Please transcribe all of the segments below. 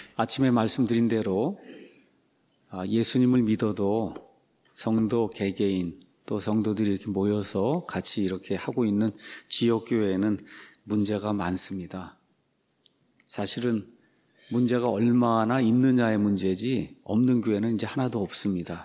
아침에 말씀드린 대로 예수님을 믿어도 성도 개개인 또 성도들이 이렇게 모여서 같이 이렇게 하고 있는 지역교회에는 문제가 많습니다. 사실은 문제가 얼마나 있느냐의 문제지 없는 교회는 이제 하나도 없습니다.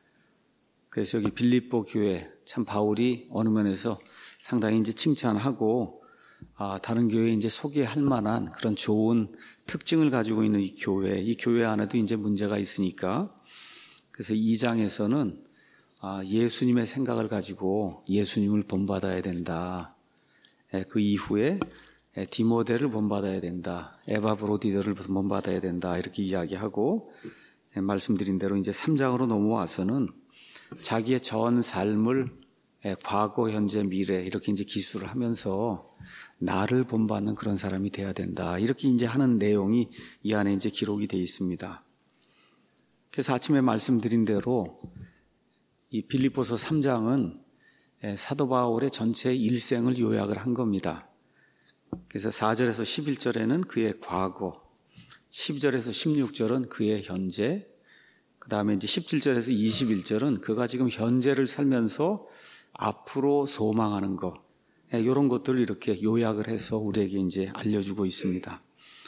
그래서 여기 빌립보 교회 참 바울이 어느 면에서 상당히 이제 칭찬하고 다른 교회에 이제 소개할 만한 그런 좋은 특징을 가지고 있는 이 교회 안에도 이제 문제가 있으니까 그래서 2장에서는 예수님의 생각을 가지고 예수님을 본받아야 된다. 그 이후에 디모데를 본받아야 된다. 에바브로디더를 본받아야 된다. 이렇게 이야기하고 말씀드린 대로 이제 3장으로 넘어와서는 자기의 전 삶을 과거, 현재, 미래 이렇게 이제 기술을 하면서 나를 본받는 그런 사람이 돼야 된다. 이렇게 이제 하는 내용이 이 안에 이제 기록이 되어 있습니다. 그래서 아침에 말씀드린 대로 이 빌립보서 3장은 사도 바울의 전체 일생을 요약을 한 겁니다. 그래서 4절에서 11절에는 그의 과거, 12절에서 16절은 그의 현재, 그 다음에 이제 17절에서 21절은 그가 지금 현재를 살면서 앞으로 소망하는 것, 이런 것들을 이렇게 요약을 해서 우리에게 이제 알려주고 있습니다.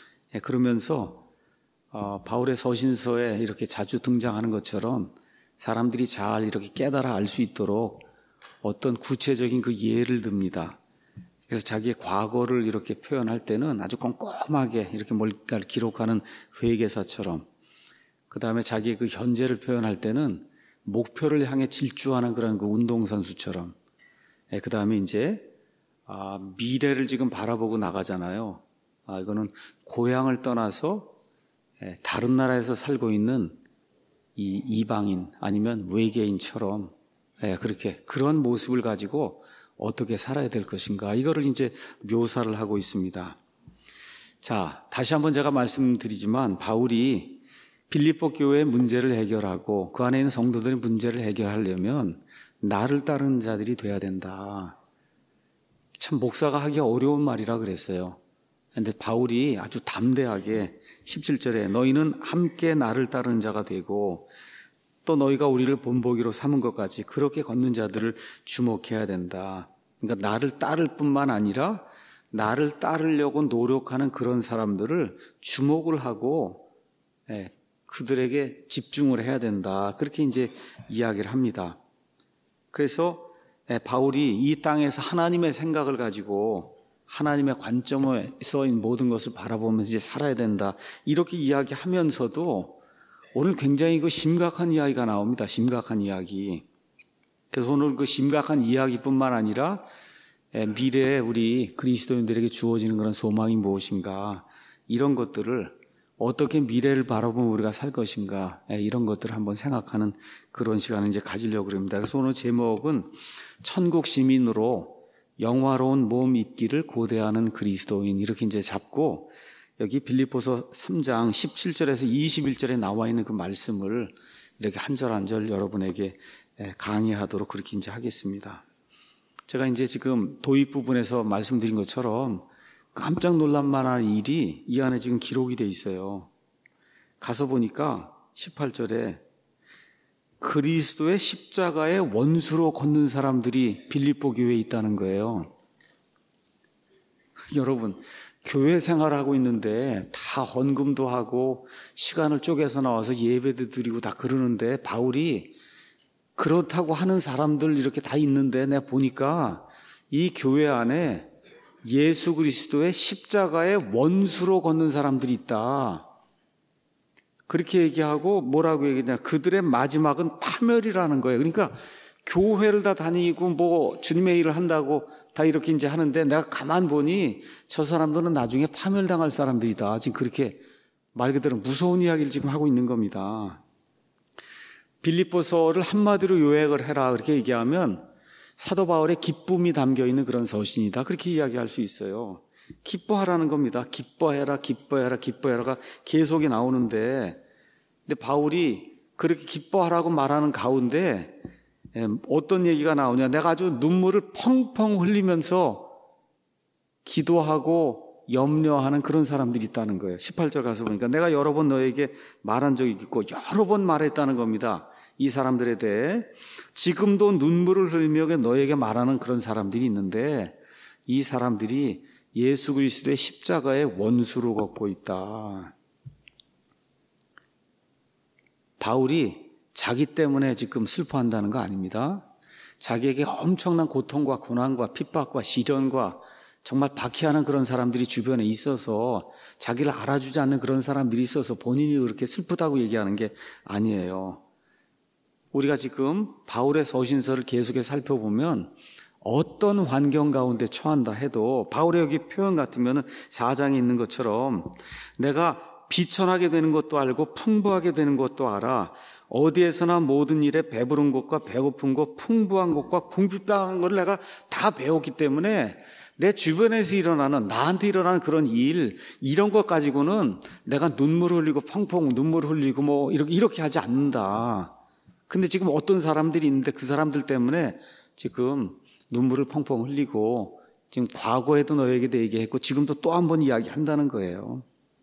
그러면서 바울의 서신서에 이렇게 자주 등장하는 것처럼 사람들이 잘 이렇게 깨달아 알 수 있도록 어떤 구체적인 그 예를 듭니다. 그래서 자기의 과거를 이렇게 표현할 때는 아주 꼼꼼하게 이렇게 뭔가를 기록하는 회계사처럼, 그 다음에 자기의 그 현재를 표현할 때는 목표를 향해 질주하는 그런 그 운동선수처럼, 그 다음에 이제 미래를 지금 바라보고 나가잖아요. 이거는 고향을 떠나서 다른 나라에서 살고 있는 이 이방인 아니면 외계인처럼 그렇게 그런 모습을 가지고 어떻게 살아야 될 것인가, 이거를 이제 묘사를 하고 있습니다. 자, 다시 한번 제가 말씀드리지만 바울이 빌립보 교회의 문제를 해결하고 그 안에 있는 성도들의 문제를 해결하려면 나를 따르는 자들이 돼야 된다. 참 목사가 하기 어려운 말이라 그랬어요. 그런데 바울이 아주 담대하게 17절에 너희는 함께 나를 따르는 자가 되고 또 너희가 우리를 본보기로 삼은 것까지 그렇게 걷는 자들을 주목해야 된다. 그러니까 나를 따를 뿐만 아니라 나를 따르려고 노력하는 그런 사람들을 주목을 하고 그들에게 집중을 해야 된다. 그렇게 이제 이야기를 합니다. 그래서 바울이 이 땅에서 하나님의 생각을 가지고 하나님의 관점에서 모든 것을 바라보면서 이제 살아야 된다. 이렇게 이야기하면서도 오늘 굉장히 그 심각한 이야기가 나옵니다. 심각한 이야기. 그래서 오늘 그 심각한 이야기뿐만 아니라 미래에 우리 그리스도인들에게 주어지는 그런 소망이 무엇인가, 이런 것들을 어떻게 미래를 바라보면 우리가 살 것인가, 이런 것들을 한번 생각하는 그런 시간을 이제 가지려고 합니다. 그래서 오늘 제목은 천국 시민으로 영화로운 몸 입기를 고대하는 그리스도인, 이렇게 이제 잡고 여기 빌립보서 3장 17절에서 21절에 나와 있는 그 말씀을 이렇게 한 절 한 절 여러분에게 강의하도록 그렇게 이제 하겠습니다. 제가 이제 지금 도입 부분에서 말씀드린 것처럼 깜짝 놀랄 만한 일이 이 안에 지금 기록이 돼 있어요. 가서 보니까 18절에 그리스도의 십자가의 원수로 걷는 사람들이 빌립보 교회에 있다는 거예요. 여러분, 교회 생활하고 있는데 다 헌금도 하고 시간을 쪼개서 나와서 예배도 드리고 다 그러는데 바울이 그렇다고 하는 사람들 이렇게 다 있는데 내가 보니까 이 교회 안에 예수 그리스도의 십자가의 원수로 걷는 사람들이 있다. 그렇게 얘기하고 뭐라고 얘기하냐, 그들의 마지막은 파멸이라는 거예요. 그러니까 교회를 다 다니고 뭐 주님의 일을 한다고 다 이렇게 이제 하는데 내가 가만 보니 저 사람들은 나중에 파멸당할 사람들이다. 지금 그렇게 말 그대로 무서운 이야기를 지금 하고 있는 겁니다. 빌립보서를 한마디로 요약을 해라 그렇게 얘기하면 사도 바울의 기쁨이 담겨 있는 그런 서신이다. 그렇게 이야기할 수 있어요. 기뻐하라는 겁니다. 기뻐해라, 기뻐해라, 기뻐해라가 계속이 나오는데, 근데 바울이 그렇게 기뻐하라고 말하는 가운데 어떤 얘기가 나오냐, 내가 아주 눈물을 펑펑 흘리면서 기도하고 염려하는 그런 사람들이 있다는 거예요. 18절 가서 보니까 내가 여러 번 너에게 말한 적이 있고 여러 번 말했다는 겁니다. 이 사람들에 대해 지금도 눈물을 흘리며 너에게 말하는 그런 사람들이 있는데 이 사람들이 예수 그리스도의 십자가의 원수로 걷고 있다. 바울이 자기 때문에 지금 슬퍼한다는 거 아닙니다. 자기에게 엄청난 고통과 고난과 핍박과 시련과 정말 박해하는 그런 사람들이 주변에 있어서 자기를 알아주지 않는 그런 사람들이 있어서 본인이 그렇게 슬프다고 얘기하는 게 아니에요. 우리가 지금 바울의 서신서를 계속해서 살펴보면 어떤 환경 가운데 처한다 해도 바울의 여기 표현 같으면 4장에 있는 것처럼 내가 비천하게 되는 것도 알고 풍부하게 되는 것도 알아. 어디에서나 모든 일에 배부른 것과 배고픈 것, 풍부한 것과 궁핍당한 걸 내가 다 배웠기 때문에 내 주변에서 일어나는, 나한테 일어나는 그런 일, 이런 것 가지고는 내가 눈물을 흘리고 펑펑 눈물을 흘리고 뭐 이렇게 하지 않는다. 근데 지금 어떤 사람들이 있는데 그 사람들 때문에 지금 눈물을 펑펑 흘리고 지금 과거에도 너에게 얘기했고 지금도 또 한 번 이야기한다는 거예요.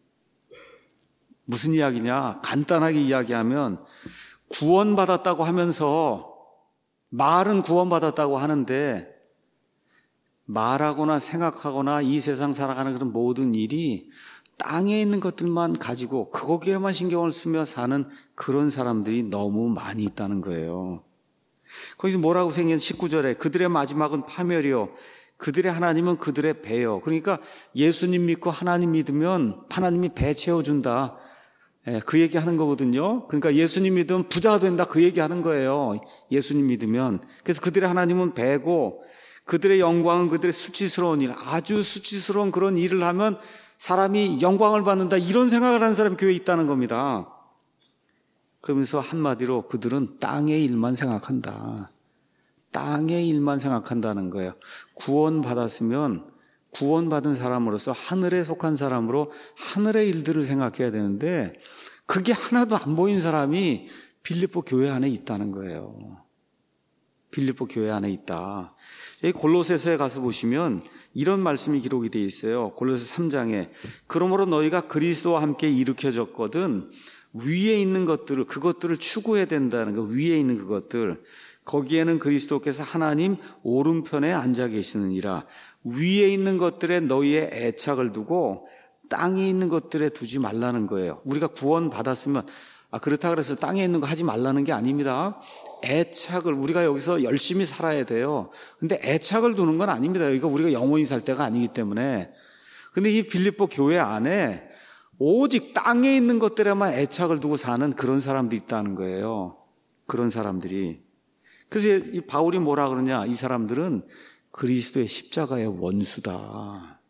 무슨 이야기냐? 간단하게 이야기하면 구원받았다고 하면서 말은 구원받았다고 하는데 말하거나 생각하거나 이 세상 살아가는 그런 모든 일이 땅에 있는 것들만 가지고 거기에만 신경을 쓰며 사는 그런 사람들이 너무 많이 있다는 거예요. 거기서 뭐라고 생긴 19절에 그들의 마지막은 파멸이요 그들의 하나님은 그들의 배요. 그러니까 예수님 믿고 하나님 믿으면 하나님이 배 채워준다. 그 얘기하는 거거든요. 그러니까 예수님 믿으면 부자가 된다 그 얘기하는 거예요. 예수님 믿으면. 그래서 그들의 하나님은 배고 그들의 영광은 그들의 수치스러운 일, 아주 수치스러운 그런 일을 하면 사람이 영광을 받는다 이런 생각을 하는 사람이 교회에 있다는 겁니다. 그러면서 한마디로 그들은 땅의 일만 생각한다. 땅의 일만 생각한다는 거예요. 구원받았으면 구원받은 사람으로서 하늘에 속한 사람으로 하늘의 일들을 생각해야 되는데 그게 하나도 안 보인 사람이 빌립보 교회 안에 있다는 거예요. 빌립보 교회 안에 있다. 여기 골로새서에 가서 보시면 이런 말씀이 기록이 되어 있어요. 골로새 3장에 그러므로 너희가 그리스도와 함께 일으켜졌거든 위에 있는 것들을 그것들을 추구해야 된다는 거. 위에 있는 그것들 거기에는 그리스도께서 하나님 오른편에 앉아 계시느니라. 위에 있는 것들에 너희의 애착을 두고 땅에 있는 것들에 두지 말라는 거예요. 우리가 구원 받았으면 그렇다 그래서 땅에 있는 거 하지 말라는 게 아닙니다. 애착을 우리가 여기서 열심히 살아야 돼요. 근데 애착을 두는 건 아닙니다. 여기가 우리가 영원히 살 때가 아니기 때문에. 근데 이 빌립보 교회 안에 오직 땅에 있는 것들에만 애착을 두고 사는 그런 사람들이 있다는 거예요. 그런 사람들이. 그래서 이 바울이 뭐라 그러냐? 이 사람들은 그리스도의 십자가의 원수다.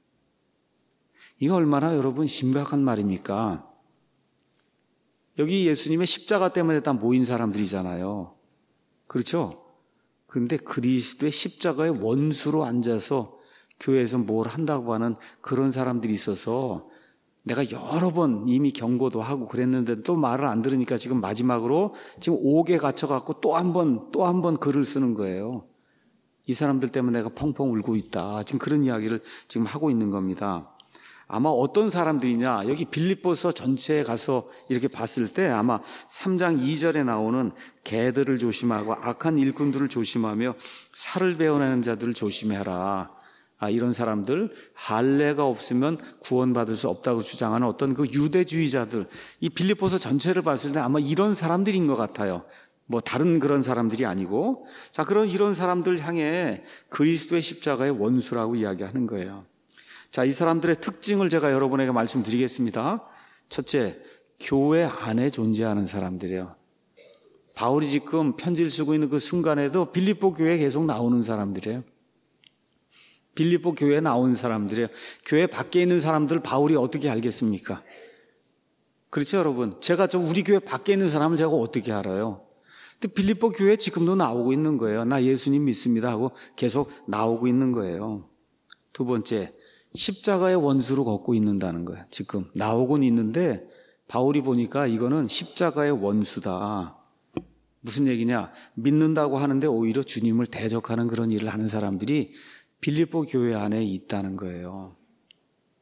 이거 얼마나 여러분 심각한 말입니까? 여기 예수님의 십자가 때문에 다 모인 사람들이잖아요. 그렇죠? 그런데 그리스도의 십자가의 원수로 앉아서 교회에서 뭘 한다고 하는 그런 사람들이 있어서 내가 여러 번 이미 경고도 하고 그랬는데 또 말을 안 들으니까 지금 마지막으로 지금 옥에 갇혀갖고 또 한 번 글을 쓰는 거예요. 이 사람들 때문에 내가 펑펑 울고 있다. 지금 그런 이야기를 지금 하고 있는 겁니다. 아마 어떤 사람들이냐, 여기 빌립보서 전체에 가서 이렇게 봤을 때 아마 3장 2절에 나오는 개들을 조심하고 악한 일꾼들을 조심하며 살을 베어내는 자들을 조심해라. 이런 사람들, 할례가 없으면 구원받을 수 없다고 주장하는 어떤 그 유대주의자들, 이 빌립보서 전체를 봤을 때 아마 이런 사람들인 것 같아요. 뭐 다른 그런 사람들이 아니고, 자, 이런 사람들 향해 그리스도의 십자가의 원수라고 이야기하는 거예요. 자, 이 사람들의 특징을 제가 여러분에게 말씀드리겠습니다. 첫째, 교회 안에 존재하는 사람들이에요. 바울이 지금 편지를 쓰고 있는 그 순간에도 빌립보 교회에 계속 나오는 사람들이에요. 빌립보 교회에 나온 사람들이에요. 교회 밖에 있는 사람들 바울이 어떻게 알겠습니까? 그렇죠, 여러분? 제가 우리 교회 밖에 있는 사람을 제가 어떻게 알아요? 근데 빌립보 교회에 지금도 나오고 있는 거예요. 나 예수님 믿습니다 하고 계속 나오고 있는 거예요. 두 번째, 십자가의 원수로 걷고 있는다는 거예요. 지금 나오곤 있는데 바울이 보니까 이거는 십자가의 원수다. 무슨 얘기냐? 믿는다고 하는데 오히려 주님을 대적하는 그런 일을 하는 사람들이 빌립보 교회 안에 있다는 거예요.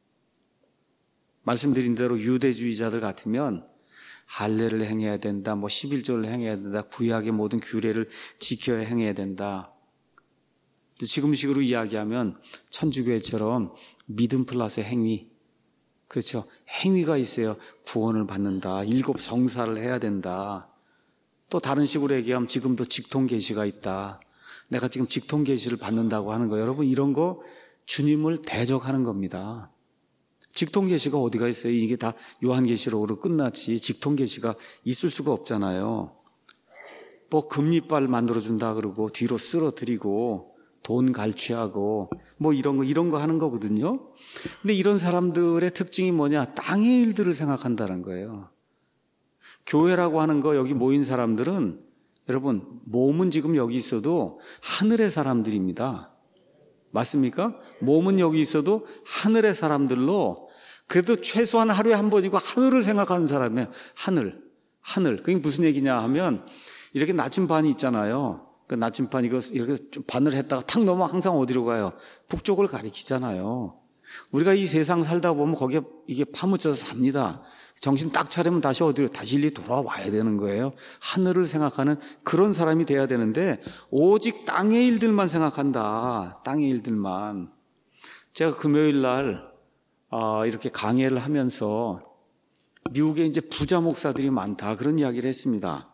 말씀드린 대로 유대주의자들 같으면 할례를 행해야 된다, 11조를 행해야 된다, 구약의 모든 규례를 지켜야 행해야 된다. 지금식으로 이야기하면 천주교회처럼 믿음 플러스 행위, 그렇죠. 행위가 있어야 구원을 받는다. 7 성사를 해야 된다. 또 다른 식으로 얘기하면 지금도 직통계시가 있다. 내가 지금 직통계시를 받는다고 하는 거예요. 여러분, 이런 거 주님을 대적하는 겁니다. 직통계시가 어디가 있어요? 이게 다 요한계시록으로 끝났지. 직통계시가 있을 수가 없잖아요. 금리빨 만들어준다 그러고 뒤로 쓰러뜨리고 돈 갈취하고 이런 거 하는 거거든요. 근데 이런 사람들의 특징이 뭐냐? 땅의 일들을 생각한다는 거예요. 교회라고 하는 거, 여기 모인 사람들은 여러분, 몸은 지금 여기 있어도 하늘의 사람들입니다. 맞습니까? 몸은 여기 있어도 하늘의 사람들로, 그래도 최소한 하루에 한 번이고 하늘을 생각하는 사람이에요. 하늘. 그게 무슨 얘기냐 하면, 이렇게 나침반이 있잖아요. 그 나침반 이렇게 좀 반을 했다가 탁 넘어 항상 어디로 가요? 북쪽을 가리키잖아요. 우리가 이 세상 살다 보면 거기에 이게 파묻혀서 삽니다. 정신 딱 차리면 다시 어디로? 다시 일리 돌아와야 되는 거예요. 하늘을 생각하는 그런 사람이 돼야 되는데 오직 땅의 일들만 생각한다. 땅의 일들만. 제가 금요일 날 이렇게 강해를 하면서 미국에 이제 부자 목사들이 많다. 그런 이야기를 했습니다.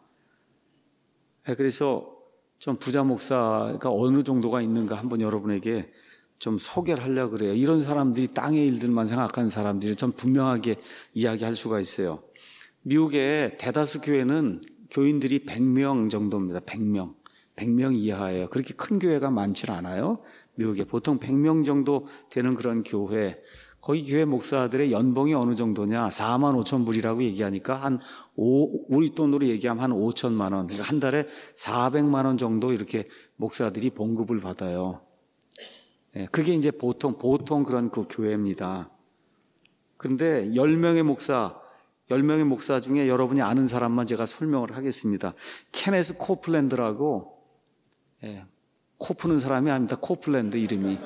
그래서 좀 부자 목사가 어느 정도가 있는가 한번 여러분에게 좀 소개를 하려고 그래요. 이런 사람들이 땅의 일들만 생각하는 사람들이 좀 분명하게 이야기할 수가 있어요. 미국의 대다수 교회는 교인들이 100명 정도입니다. 100명. 100명 이하예요. 그렇게 큰 교회가 많지 않아요. 미국에 보통 100명 정도 되는 그런 교회. 거기 교회 목사들의 연봉이 어느 정도냐? 4만 5천 불이라고 얘기하니까 우리 돈으로 얘기하면 한 5천만 원. 그러니까 한 달에 400만 원 정도 이렇게 목사들이 봉급을 받아요. 그게 이제 보통 그런 그 교회입니다. 그런데 10명의 목사 중에 여러분이 아는 사람만 제가 설명을 하겠습니다. 케네스 코플랜드라고, 코 푸는 사람이 아닙니다. 코플랜드 이름이.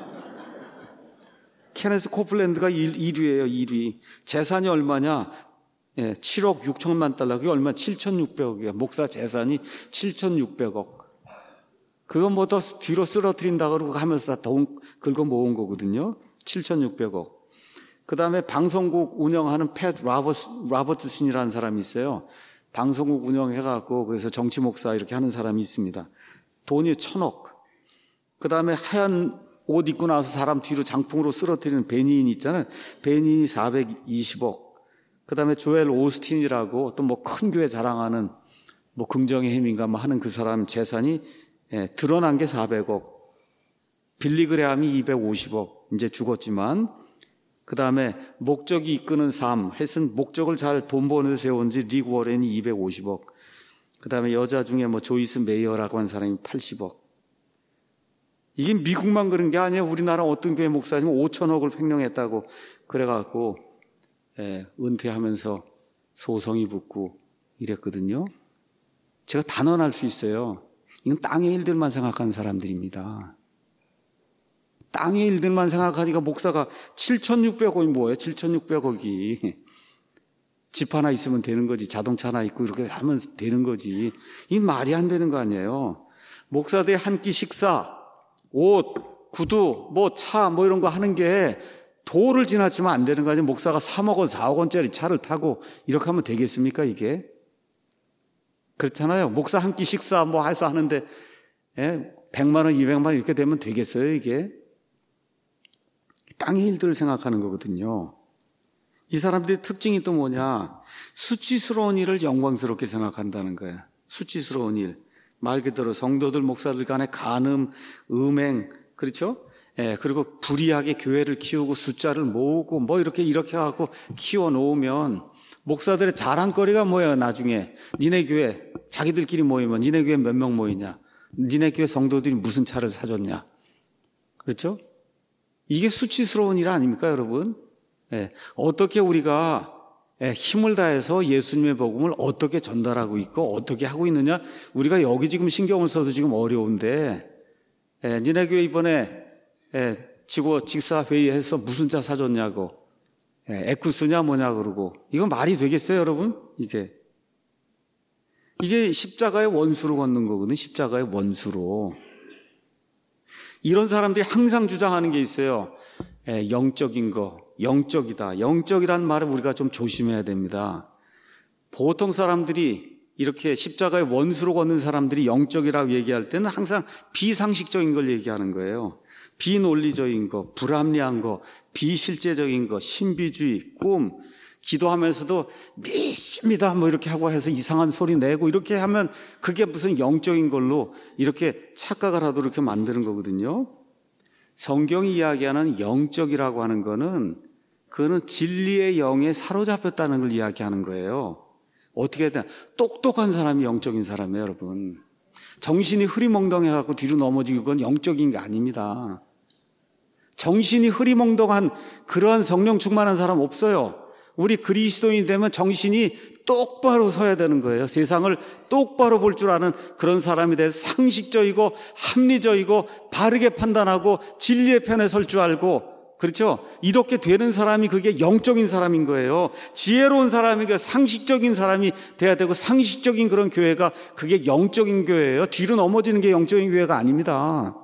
케네스 코플랜드가 1위예요, 1위. 재산이 얼마냐? 7억 6천만 달러. 그게 얼마? 7,600억이에요. 목사 재산이 7,600억. 그건 더 뒤로 쓰러뜨린다 그러고 하면서 다 돈 긁어 모은 거거든요. 7,600억. 그 다음에 방송국 운영하는 팻 라버트슨이라는 사람이 있어요. 방송국 운영해갖고 그래서 정치 목사 이렇게 하는 사람이 있습니다. 돈이 1,000억. 그 다음에 하얀 옷 입고 나와서 사람 뒤로 장풍으로 쓰러뜨리는 베니인 있잖아요. 베니인이 420억. 그 다음에 조엘 오스틴이라고 또 큰 교회 자랑하는 긍정의 힘인가 하는 그 사람 재산이 드러난 게 400억. 빌리 그레함이 250억. 이제 죽었지만. 그 다음에 목적이 이끄는 삶. 하여튼 목적을 잘 돈 버는 데 세운 지 릭 워렌이 250억. 그 다음에 여자 중에 조이스 메이어라고 하는 사람이 80억. 이게 미국만 그런 게 아니에요. 우리나라 어떤 교회 목사님 5천억을 횡령했다고 그래갖고 은퇴하면서 소송이 붙고 이랬거든요. 제가 단언할 수 있어요. 이건 땅의 일들만 생각하는 사람들입니다. 땅의 일들만 생각하니까 목사가 7,600억이 뭐예요? 7,600억이. 집 하나 있으면 되는 거지. 자동차 하나 있고 이렇게 하면 되는 거지. 이건 말이 안 되는 거 아니에요. 목사들이 한 끼 식사, 옷, 구두, 차, 이런 거 하는 게 도를 지나치면 안 되는 거 아니에요. 목사가 3억 원, 4억 원짜리 차를 타고 이렇게 하면 되겠습니까, 이게? 그렇잖아요. 목사 한 끼 식사 해서 하는데 100만 원, 200만 원 이렇게 되면 되겠어요, 이게? 땅의 일들을 생각하는 거거든요. 이 사람들의 특징이 또 뭐냐? 수치스러운 일을 영광스럽게 생각한다는 거예요. 수치스러운 일. 말 그대로 성도들, 목사들 간의 간음, 음행, 그렇죠? 그리고 불의하게 교회를 키우고 숫자를 모으고 이렇게 하고 키워 놓으면 목사들의 자랑거리가 뭐예요, 나중에? 니네 교회, 자기들끼리 모이면 니네 교회 몇 명 모이냐? 니네 교회 성도들이 무슨 차를 사줬냐? 그렇죠? 이게 수치스러운 일 아닙니까, 여러분? 어떻게 우리가 힘을 다해서 예수님의 복음을 어떻게 전달하고 있고 어떻게 하고 있느냐? 우리가 여기 지금 신경을 써도 지금 어려운데, 니네 교회 이번에 직사회의해서 무슨 차 사줬냐고. 에쿠스냐 뭐냐 그러고 이건 말이 되겠어요, 여러분? 이게 십자가의 원수로 걷는 거거든요. 십자가의 원수로. 이런 사람들이 항상 주장하는 게 있어요. 영적인 거, 영적이다. 영적이라는 말을 우리가 좀 조심해야 됩니다. 보통 사람들이 이렇게 십자가의 원수로 걷는 사람들이 영적이라고 얘기할 때는 항상 비상식적인 걸 얘기하는 거예요. 비논리적인 거, 불합리한 거, 비실제적인 거, 신비주의, 꿈, 기도하면서도 믿습니다 뭐 이렇게 하고 해서 이상한 소리 내고 이렇게 하면 그게 무슨 영적인 걸로 이렇게 착각을 하도록 이렇게 만드는 거거든요. 성경이 이야기하는 영적이라고 하는 거는 그거는 진리의 영에 사로잡혔다는 걸 이야기하는 거예요. 어떻게 해야 되나? 똑똑한 사람이 영적인 사람이에요, 여러분. 정신이 흐리멍덩해갖고 뒤로 넘어지고 그건 영적인 게 아닙니다. 정신이 흐리멍덩한 그러한 성령 충만한 사람 없어요. 우리 그리스도인이 되면 정신이 똑바로 서야 되는 거예요. 세상을 똑바로 볼 줄 아는 그런 사람이 돼서 상식적이고 합리적이고 바르게 판단하고 진리의 편에 설 줄 알고, 그렇죠? 이렇게 되는 사람이 그게 영적인 사람인 거예요. 지혜로운 사람이 상식적인 사람이 돼야 되고, 상식적인 그런 교회가 그게 영적인 교회예요. 뒤로 넘어지는 게 영적인 교회가 아닙니다.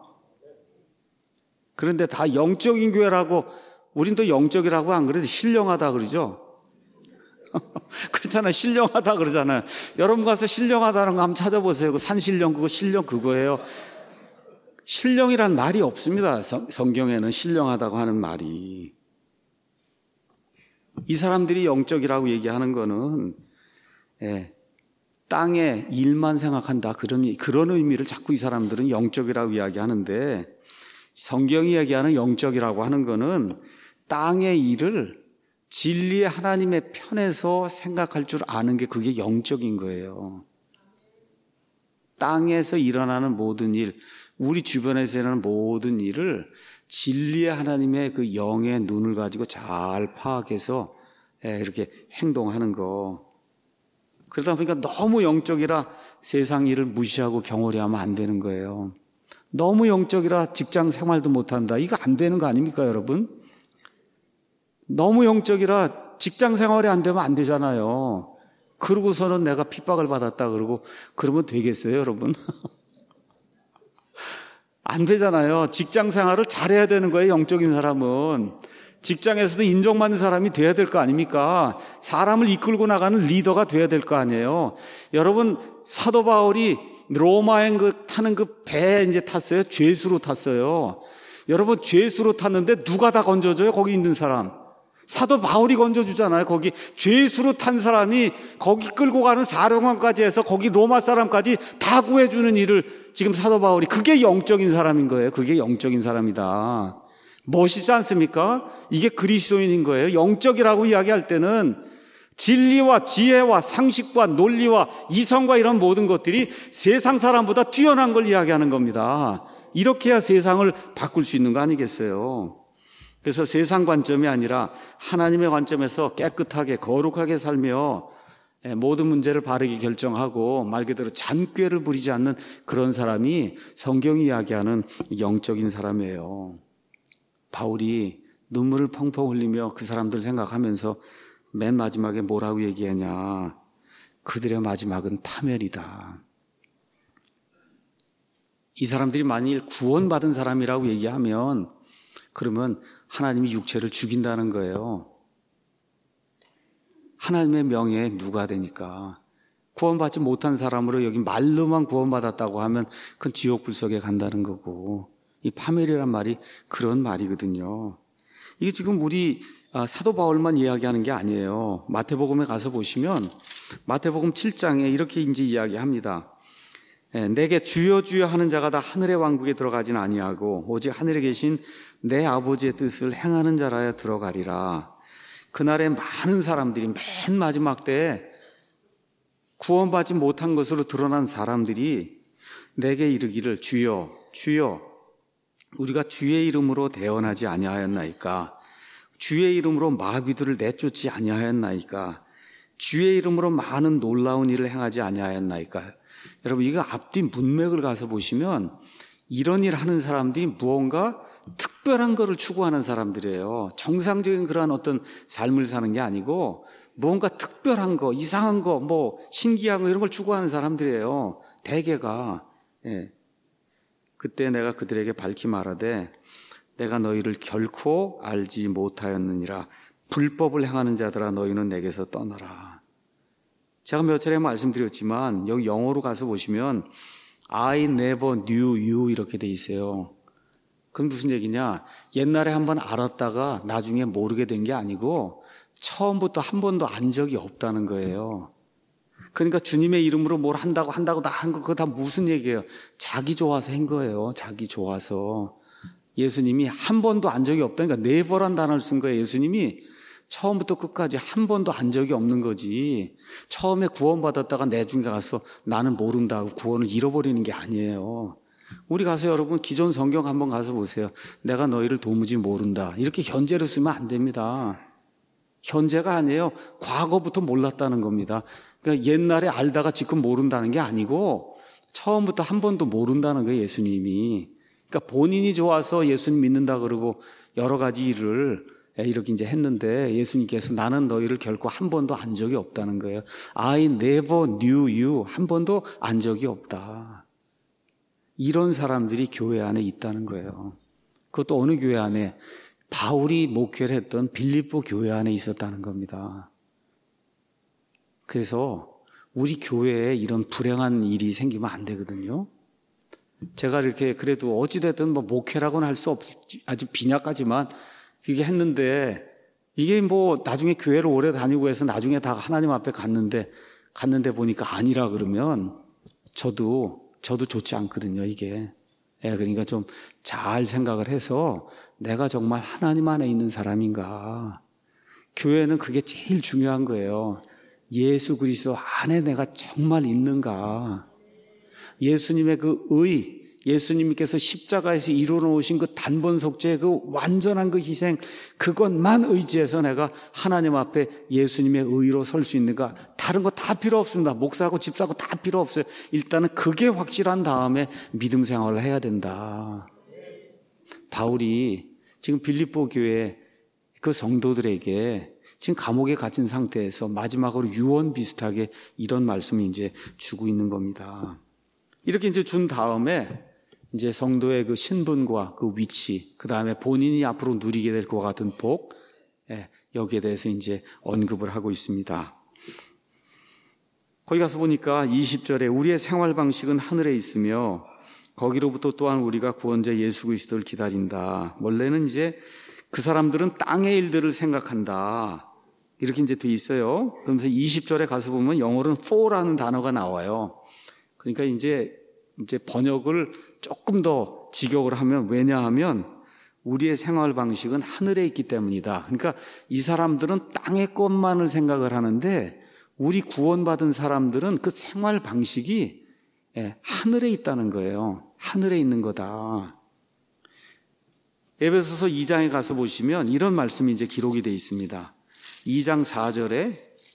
그런데 다 영적인 교회라고, 우린 또 영적이라고 안 그래도 신령하다 그러죠. 그렇잖아요. 신령하다 그러잖아요. 여러분 가서 신령하다는 거 한번 찾아보세요. 그 산신령 그거 신령 그거예요. 신령이란 말이 없습니다. 성경에는 신령하다고 하는 말이. 이 사람들이 영적이라고 얘기하는 거는 땅의 일만 생각한다 그런 의미를 자꾸 이 사람들은 영적이라고 이야기하는데, 성경이 이야기하는 영적이라고 하는 거는 땅의 일을 진리의 하나님의 편에서 생각할 줄 아는 게 그게 영적인 거예요. 땅에서 일어나는 모든 일, 우리 주변에서 일어나는 모든 일을 진리의 하나님의 그 영의 눈을 가지고 잘 파악해서 이렇게 행동하는 거. 그러다 보니까 너무 영적이라 세상 일을 무시하고 경홀히 하면 안 되는 거예요. 너무 영적이라 직장 생활도 못한다. 이거 안 되는 거 아닙니까, 여러분? 너무 영적이라 직장 생활이 안 되면 안 되잖아요. 그러고서는 내가 핍박을 받았다 그러고 그러면 되겠어요, 여러분? 안 되잖아요. 직장 생활을 잘해야 되는 거예요, 영적인 사람은. 직장에서도 인정받는 사람이 돼야 될 거 아닙니까? 사람을 이끌고 나가는 리더가 돼야 될 거 아니에요. 여러분, 사도 바울이 로마행 타는 그 배에 이제 탔어요. 죄수로 탔어요. 여러분, 죄수로 탔는데 누가 다 건져줘요? 거기 있는 사람. 사도 바울이 건져주잖아요. 거기 죄수로 탄 사람이 거기 끌고 가는 사령관까지 해서 거기 로마 사람까지 다 구해주는 일을 지금 사도 바울이, 그게 영적인 사람인 거예요. 그게 영적인 사람이다. 멋있지 않습니까? 이게 그리스도인인 거예요. 영적이라고 이야기할 때는 진리와 지혜와 상식과 논리와 이성과 이런 모든 것들이 세상 사람보다 뛰어난 걸 이야기하는 겁니다. 이렇게 해야 세상을 바꿀 수 있는 거 아니겠어요? 그래서 세상 관점이 아니라 하나님의 관점에서 깨끗하게 거룩하게 살며 모든 문제를 바르게 결정하고 말 그대로 잔꾀를 부리지 않는 그런 사람이 성경이 이야기하는 영적인 사람이에요. 바울이 눈물을 펑펑 흘리며 그 사람들 생각하면서 맨 마지막에 뭐라고 얘기하냐. 그들의 마지막은 파멸이다. 이 사람들이 만일 구원받은 사람이라고 얘기하면 그러면 하나님이 육체를 죽인다는 거예요. 하나님의 명예에 누가 되니까. 구원받지 못한 사람으로 여기 말로만 구원받았다고 하면 그건 지옥 불속에 간다는 거고, 이 파멸이란 말이 그런 말이거든요. 이게 지금 우리 사도 바울만 이야기하는 게 아니에요. 마태복음에 가서 보시면 마태복음 7장에 이렇게 이제 이야기합니다. 내게 주여 주여 하는 자가 다 하늘의 왕국에 들어가지는 아니하고 오직 하늘에 계신 내 아버지의 뜻을 행하는 자라야 들어가리라. 그날에 많은 사람들이 맨 마지막 때에 구원받지 못한 것으로 드러난 사람들이 내게 이르기를 주여 주여 우리가 주의 이름으로 대언하지 아니하였나이까? 주의 이름으로 마귀들을 내쫓지 아니하였나이까? 주의 이름으로 많은 놀라운 일을 행하지 아니하였나이까? 여러분, 이거 앞뒤 문맥을 가서 보시면 이런 일 하는 사람들이 무언가 특별한 거를 추구하는 사람들이에요. 정상적인 그런 어떤 삶을 사는 게 아니고 뭔가 특별한 거, 이상한 거, 뭐 신기한 거 이런 걸 추구하는 사람들이에요. 대개가. 예. 그때 내가 그들에게 밝히 말하되 내가 너희를 결코 알지 못하였느니라. 불법을 행하는 자들아 너희는 내게서 떠나라. 제가 몇 차례 말씀드렸지만 여기 영어로 가서 보시면 I never knew you 이렇게 돼 있어요. 그건 무슨 얘기냐? 옛날에 한번 알았다가 나중에 모르게 된 게 아니고 처음부터 한 번도 안 적이 없다는 거예요. 그러니까 주님의 이름으로 뭘 한다고 다 한 거 그거 다 무슨 얘기예요? 자기 좋아서 한 거예요. 자기 좋아서. 예수님이 한 번도 안 적이 없다니까 never란 단어를 쓴 거예요. 예수님이 처음부터 끝까지 한 번도 안 적이 없는 거지. 처음에 구원받았다가 내중에 가서 나는 모른다 하고 구원을 잃어버리는 게 아니에요. 우리 가서 여러분 기존 성경 한번 가서 보세요. 내가 너희를 도무지 모른다. 이렇게 현재로 쓰면 안 됩니다. 현재가 아니에요. 과거부터 몰랐다는 겁니다. 그러니까 옛날에 알다가 지금 모른다는 게 아니고 처음부터 한 번도 모른다는 거예요. 예수님이. 그러니까 본인이 좋아서 예수님 믿는다 그러고 여러 가지 일을 이렇게 이제 했는데 예수님께서 나는 너희를 결코 한 번도 안 적이 없다는 거예요. I never knew you. 한 번도 안 적이 없다. 이런 사람들이 교회 안에 있다는 거예요. 그것도 어느 교회 안에? 바울이 목회를 했던 빌립보 교회 안에 있었다는 겁니다. 그래서 우리 교회에 이런 불행한 일이 생기면 안 되거든요. 제가 이렇게 그래도 어찌됐든 뭐 목회라고는 할 수 없지, 아주 빈약하지만 그게 했는데 이게 뭐 나중에 교회를 오래 다니고 해서 나중에 다 하나님 앞에 갔는데 보니까 아니라 그러면 저도 좋지 않거든요, 이게. 그러니까 좀 잘 생각을 해서 내가 정말 하나님 안에 있는 사람인가. 교회는 그게 제일 중요한 거예요. 예수 그리스도 안에 내가 정말 있는가. 예수님의 그 의, 예수님께서 십자가에서 이루어놓으신 그 단번석죄의 그 완전한 그 희생, 그것만 의지해서 내가 하나님 앞에 예수님의 의로 설 수 있는가. 다른 거 다 필요 없습니다. 목사하고 집사하고 다 필요 없어요. 일단은 그게 확실한 다음에 믿음 생활을 해야 된다. 바울이 지금 빌립보 교회 그 성도들에게 지금 감옥에 갇힌 상태에서 마지막으로 유언 비슷하게 이런 말씀을 이제 주고 있는 겁니다. 이렇게 이제 준 다음에 이제 성도의 그 신분과 그 위치, 그 다음에 본인이 앞으로 누리게 될 것 같은 복, 여기에 대해서 이제 언급을 하고 있습니다. 거기 가서 보니까 20절에 우리의 생활 방식은 하늘에 있으며 거기로부터 또한 우리가 구원자 예수 그리스도를 기다린다. 원래는 이제 그 사람들은 땅의 일들을 생각한다. 이렇게 이제 돼 있어요. 그러면서 20절에 가서 보면 영어로는 for라는 단어가 나와요. 그러니까 이제 번역을 조금 더 직역을 하면 왜냐하면 우리의 생활 방식은 하늘에 있기 때문이다. 그러니까 이 사람들은 땅의 것만을 생각을 하는데 우리 구원받은 사람들은 그 생활 방식이 하늘에 있다는 거예요. 하늘에 있는 거다. 에베소서 2장에 가서 보시면 이런 말씀이 이제 기록이 되어 있습니다. 2장 4절에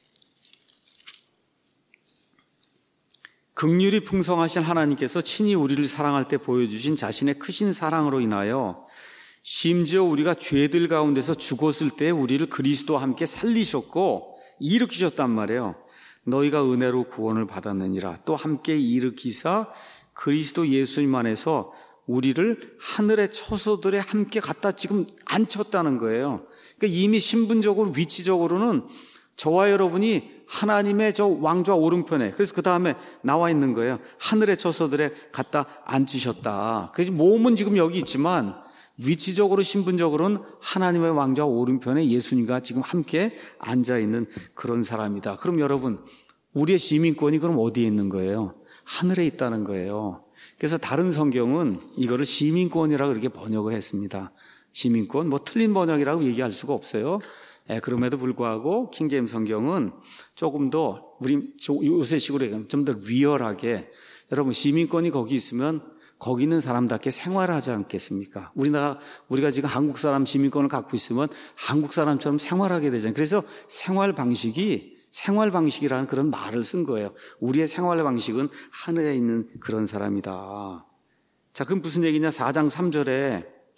긍휼이 풍성하신 하나님께서 친히 우리를 사랑할 때 보여주신 자신의 크신 사랑으로 인하여 심지어 우리가 죄들 가운데서 죽었을 때 우리를 그리스도와 함께 살리셨고 일으키셨단 말이에요. 너희가 은혜로 구원을 받았느니라. 또 함께 일으키사 그리스도 예수님 안에서 우리를 하늘의 처소들에 함께 갖다 지금 앉혔다는 거예요. 그러니까 이미 신분적으로 위치적으로는 저와 여러분이 하나님의 저 왕좌 오른편에, 그래서 그 다음에 나와 있는 거예요. 하늘의 처소들에 갖다 앉히셨다. 그래서 몸은 지금 여기 있지만 위치적으로 신분적으로는 하나님의 왕좌 오른편에 예수님과 지금 함께 앉아있는 그런 사람이다. 그럼 여러분, 우리의 시민권이 그럼 어디에 있는 거예요? 하늘에 있다는 거예요. 그래서 다른 성경은 이거를 시민권이라고 이렇게 번역을 했습니다. 시민권, 뭐 틀린 번역이라고 얘기할 수가 없어요. 그럼에도 불구하고 킹제임스 성경은 조금 더 우리 요새식으로 좀 더 리얼하게, 여러분 시민권이 거기 있으면 거기 있는 사람답게 생활하지 않겠습니까? 우리가 지금 한국 사람 시민권을 갖고 있으면 한국 사람처럼 생활하게 되잖아요. 그래서 생활 방식이라는 그런 말을 쓴 거예요. 우리의 생활 방식은 하늘에 있는 그런 사람이다. 자, 그럼 무슨 얘기냐? 4장 3절에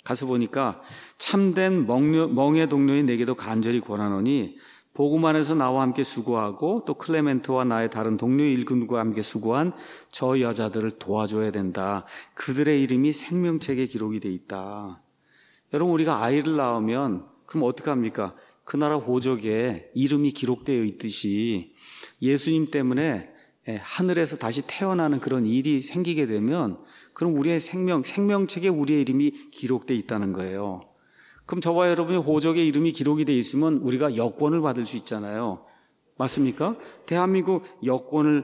가서 보니까 참된 멍에 동료인 내게도 간절히 권하노니 복음 안에서 나와 함께 수고하고 또 클레멘트와 나의 다른 동료 일꾼과 함께 수고한 저 여자들을 도와줘야 된다. 그들의 이름이 생명책에 기록이 돼 있다. 여러분, 우리가 아이를 낳으면 그럼 어떻게 합니까? 그 나라 호적에 이름이 기록되어 있듯이 예수님 때문에 하늘에서 다시 태어나는 그런 일이 생기게 되면 그럼 우리의 생명책에 우리의 이름이 기록되어 있다는 거예요. 그럼 저와 여러분의 호적에 이름이 기록이 되어 있으면 우리가 여권을 받을 수 있잖아요. 맞습니까? 대한민국 여권을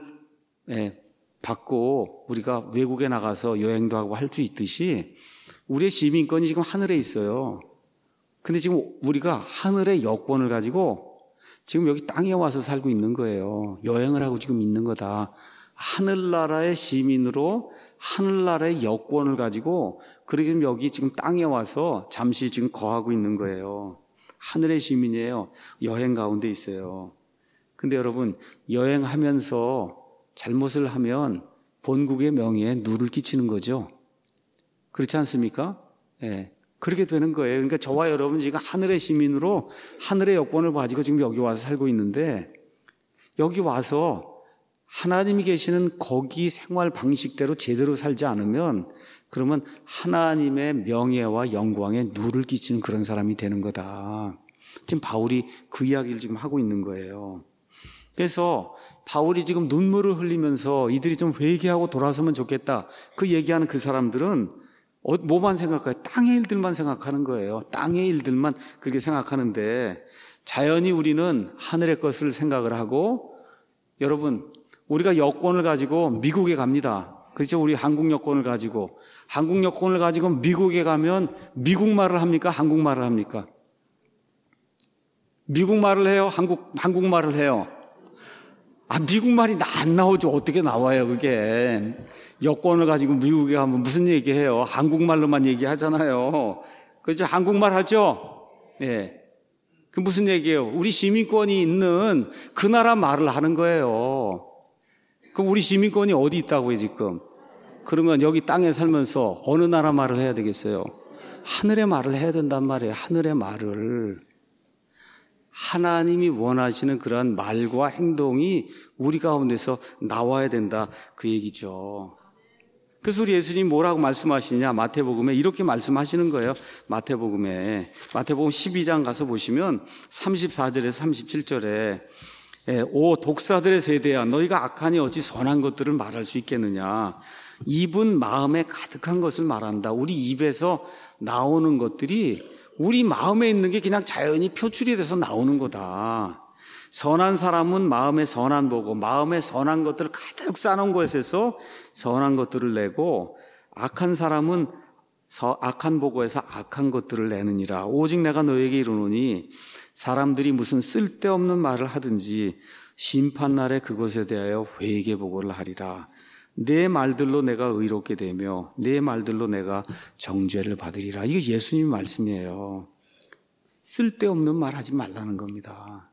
받고 우리가 외국에 나가서 여행도 하고 할 수 있듯이 우리의 시민권이 지금 하늘에 있어요. 근데 지금 우리가 하늘의 여권을 가지고 지금 여기 땅에 와서 살고 있는 거예요. 여행을 하고 지금 있는 거다. 하늘나라의 시민으로 하늘나라의 여권을 가지고 그러기 여기 지금 땅에 와서 잠시 지금 거하고 있는 거예요. 하늘의 시민이에요. 여행 가운데 있어요. 근데 여러분, 여행하면서 잘못을 하면 본국의 명예에 누를 끼치는 거죠. 그렇지 않습니까? 그렇게 되는 거예요. 그러니까 저와 여러분 지금 하늘의 시민으로 하늘의 여권을 가지고 지금 여기 와서 살고 있는데 여기 와서 하나님이 계시는 거기 생활 방식대로 제대로 살지 않으면 그러면 하나님의 명예와 영광에 누를 끼치는 그런 사람이 되는 거다. 지금 바울이 그 이야기를 지금 하고 있는 거예요. 그래서 바울이 지금 눈물을 흘리면서 이들이 좀 회개하고 돌아서면 좋겠다. 그 얘기하는 그 사람들은 뭐만 생각해요? 땅의 일들만 생각하는 거예요. 땅의 일들만 그렇게 생각하는데 자연히 우리는 하늘의 것을 생각을 하고 여러분 우리가 여권을 가지고 미국에 갑니다. 그렇죠? 우리 한국 여권을 가지고 미국에 가면 미국 말을 합니까? 한국말을 합니까? 미국 말을 해요? 한국말을 해요? 미국 말이 안 나오죠. 어떻게 나와요, 그게. 여권을 가지고 미국에 가면 무슨 얘기해요? 한국말로만 얘기하잖아요. 그렇죠? 한국말 하죠? 그 무슨 얘기예요? 우리 시민권이 있는 그 나라 말을 하는 거예요. 그럼 우리 시민권이 어디 있다고요, 지금? 그러면 여기 땅에 살면서 어느 나라 말을 해야 되겠어요? 하늘의 말을 해야 된단 말이에요. 하늘의 말을. 하나님이 원하시는 그러한 말과 행동이 우리 가운데서 나와야 된다. 그 얘기죠. 그래서 우리 예수님이 뭐라고 말씀하시냐? 마태복음에 이렇게 말씀하시는 거예요. 마태복음 12장 가서 보시면 34절에서 37절에 오 독사들의 세대야 너희가 악하니 어찌 선한 것들을 말할 수 있겠느냐. 입은 마음에 가득한 것을 말한다. 우리 입에서 나오는 것들이 우리 마음에 있는 게 그냥 자연히 표출이 돼서 나오는 거다. 선한 사람은 마음에 선한 보고 마음에 선한 것들을 가득 쌓아놓은 것에서 선한 것들을 내고 악한 사람은 악한 보고에서 악한 것들을 내느니라. 오직 내가 너에게 이르노니 사람들이 무슨 쓸데없는 말을 하든지 심판날에 그것에 대하여 회개보고를 하리라. 내 말들로 내가 의롭게 되며 내 말들로 내가 정죄를 받으리라. 이거 예수님 말씀이에요. 쓸데없는 말 하지 말라는 겁니다.